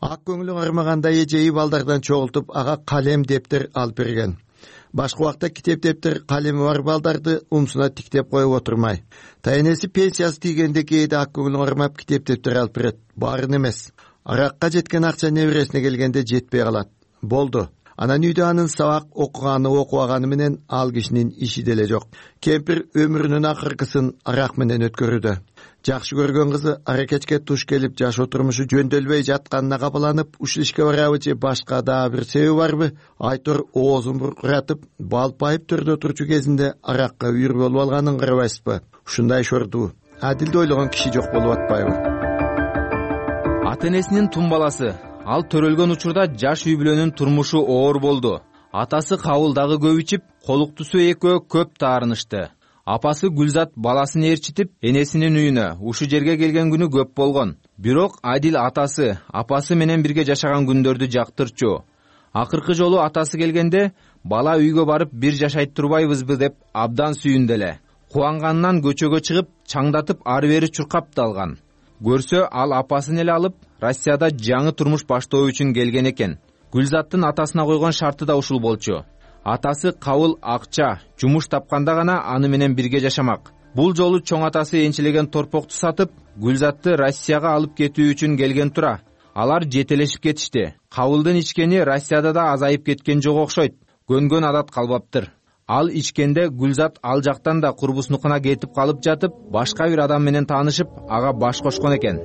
ак көңүлүн армаганда эжеи балдардан чогултуп ага калем дептер алып берген. Башка убакта китеп дептер калеми бар балдарды умсуна тиктеп коюп отурмай. Тайнеси пенсиясы тийгенде кээде ак көңүлүн армап китеп дептер алып берет. Баарын эмес. Аракка жеткен акча небересине келгенде жетпей калат. Болду. Анан үйдө анын сабак окуганы окубаганы менен ал кишинин иши деле жок. Кемпир өмүрүнүн акыркысын арак менен өткөрүүдө. Жакшы көргөн кызы аракетке туш келип жашоо турмушу жөндөбөй жатканына капаланып, ушул ишке барабы же башка дагы бир себеби барбы? Айтор оозун буркуратып, балпайып төрдө турчу кезинде аракка үйүр болуп алганын карабайсызбы? Ушундай шордуу, адилди ойлогон киши жок болуп атпайбы? Ата энесинин тун баласы. Ал төрөлгөн учурда жаш үй бүлөнүн турмушу оор болду. Атасы кабыл дагы көп ичип, колуктусу экөө көп таарынышты. Апасы Гүлзат баласын ээрчитип, энесинин үйүнө ушу жерге келген күнү көп болгон. Бирок Адил атасы, апасы менен бирге жашаган күндөрдү жактырчу. Акыркы жолу атасы келгенде, бала үйгө барып бир жашайт турбайбызбы деп абдан сүйүндү эле. Кубанганынан көчөгө чыгып, чаңдатып ары бери чуркап далган. Көрсө ал апасын эле алып, Россияда жаңы турмуш баштоо үчүн келген экен. Гүлзаттын атасына койгон шарты да ушул болчу. Атасы кабыл акча, жумуш тапканда гана аны менен бирге жашамак. Бул жолу чоң атасы энчилеген торпокту сатып, Гүлзатты Россияга алып кетүү үчүн келген тура. Алар жетелешип кетишти. Кабылдын ичкени Россияда да азайып кеткен жок окшойт. Көнгөн адат калбаптыр. Ал ичкенде Гүлзат ал жактан да курбуснукуна кетип калып жатып, башка бир адам менен таанышып, ага баш кошкон экен.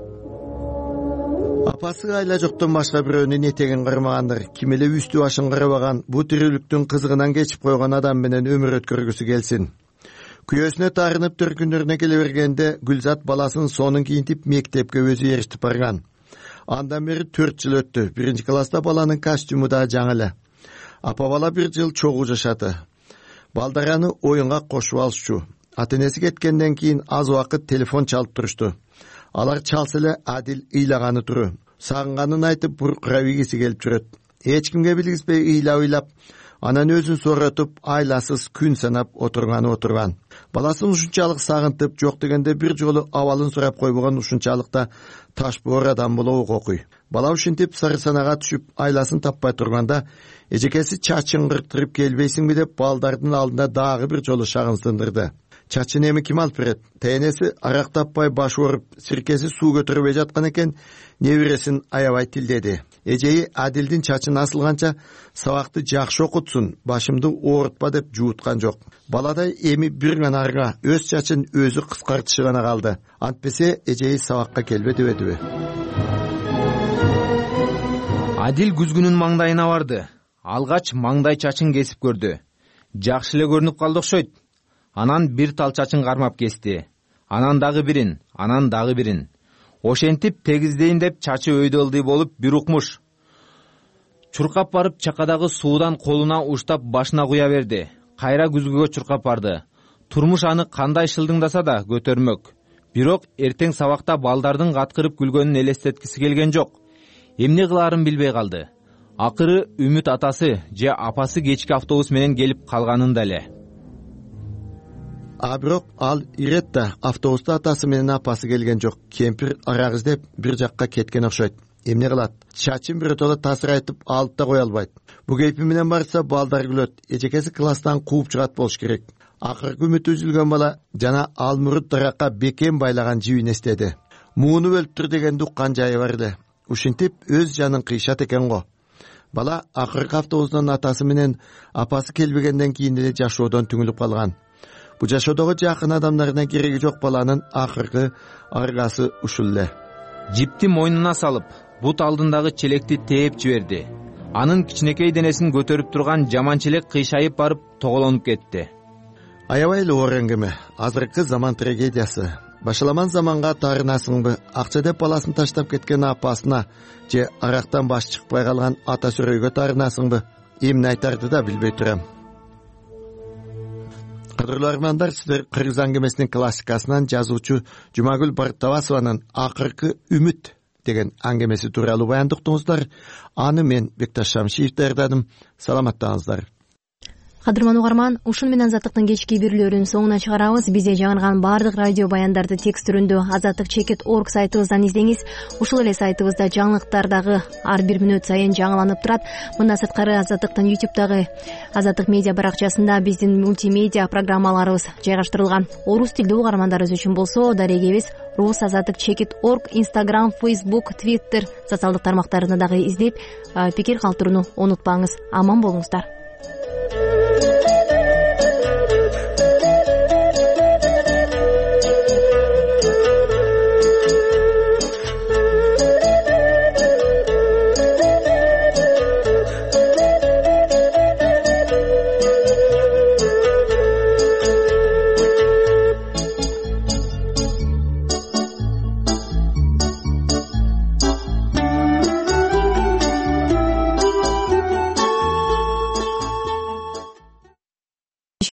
Апасы айла жоктон башка бирөөнүн этегин кармагандыр. Ким эле үстү башын карабаган, бу тирүүлүктүн кызыгынан кечип койгон адам менен өмүр өткөргүсү келсин. Күйөөсүнө таарынып төркүндөрүнө келе бергенде Гүлзат баласын сонун кийинтип мектепке өзү ээрчитип барган. Андан бери төрт жыл өттү. Биринчи класста баланын костюму да жаңы эле. Апа бала бир жыл чогуу жашады. Балдараны оюнга кошуп алышчу. Ата энеси кеткенден кийин аз убакыт телефон чалып турушту. Алар чалса эле Адил ыйлаганы туру. Сагынганын айтып буркурап ийгиси келип жүрөт. Эч кимге билгизбей ыйлап-ыйлап, анан өзүн сооротуп, айласыз күн санап отурганы отурган. Баласын ушунчалык сагынтып, жок дегенде бир жолу абалын сурап койбогон ушунчалыкта таш боор адам болобу окуй. Бала ушинтип сары санага түшүп, айласын таппай турганда, эжекеси чачын кырктырып келбейсиңби деп балдардын алдында дагы бир жолу шагын сындырды. Чачын эми ким алып берет? Тенеси арак таппай баш ооруп, сиркеси суу көтөрбөй жаткан экен, небересин аябай тилдеди. Эжеи Адилдин чачын асылганча сабакты жакшы окутсун, башымды оорутпа деп жууткан жок. Баладай эми бир гана арга өз чачын өзү кыскартышы гана калды. Антпесе эжеи сабакка келбеди дебедиби? Адил күзгүнүн маңдайына барды. Алгач маңдай чачын кесип көрдү. Жакшы эле көрүнүп калды окшойт. Анан бир тал чачын кармап кести. Анан дагы бирин, анан дагы бирин. Ошентип тегиздейин деп чачы өйдөлдүй болуп бир укмуш. Чуркап барып чакадагы суудан колуна уштап башына куя берди. Кайра күзгүгө чуркап барды. Турмуш аны кандай шылдыңдаса да көтөрмөк. Бирок эртең сабакта балдардын каткырып күлгөнүн элестеткиси келген жок. Эмне кылаарын билбей калды. Акыры Үмүт атасы же апасы кечки автобус менен келип калганын да эле. А бирок ал ирет да автобуста атасы менен апасы келген жок. Кемпир арак издеп бир жакка кеткен окшойт. Эмне кылат? Чачын биротоло тасыр айтып алып да кое албайт. Бу кейпи менен барса балдар күлөт. Эжекеси класстан кууп чыгат болуш керек. Акыркы үмүтү үзүлгөн бала жана алмурут даракка бекем байлаган жибин эстеди. Мууну өлүптүр дегенди уккан жайы бар эле. Ушинтип өз жанын кыйшат экен го. Бала акыркы автобустан атасы менен апасы келбегенден кийин эле жашоодон түңүлүп калган. Бу жашоодогу жакын адамдарына кереги жок баланын акыркы аргасы ушул эле. Жипти мойнуна салып, бут алдындагы челекти тээп жиберди. Анын кичинекей денесин көтөрүп турган жаман челек кыйшайып барып тоголонуп кетти. Аябай эле оор эңгеме. Азыркы заман трагедиясы. Башаламан заманга таарынасыңбы? Акча деп баласын таштап кеткен апасына же арактан баш чыкпай калган ата сүрөйгө таарынасыңбы? Эмне айтарды да билбей турам. Кадырлуу армандар, сиздер кыргыз аңгемесинин классикасынан жазуучу Жумагүл Бартабасованын Акыркы үмүт деген аңгемеси тууралуу баяндыктыңыздар. Аны мен Бекташ Шамшиев даярдадым. Саламаттаңыздар. кадырман угарман, ушун менен Азаттыктын кечки бирлөрүнүн соңуна чыгарабыз. Бизде жаңырган баардык радио баяндарды текст түрүндө азаттык чекит орг сайтыбыздан издеңиз. Ушул эле сайтыбызда жаңылыктардагы ар бир мүнөт сайын жаңыланып турат. Мындан сырткары Азаттыктын ютубдагы Азаттык медиа баракчасында биздин мультимедиа программаларыбыз жайгаштырылган. Орус тилдүү угармандарыбыз үчүн болсо дарегебиз рус азаттык чекит орг, Instagram, Facebook, Twitter социалдык тармактарында дагы издеп пикир калтырууну унутпаңыз. Аман болуңуздар.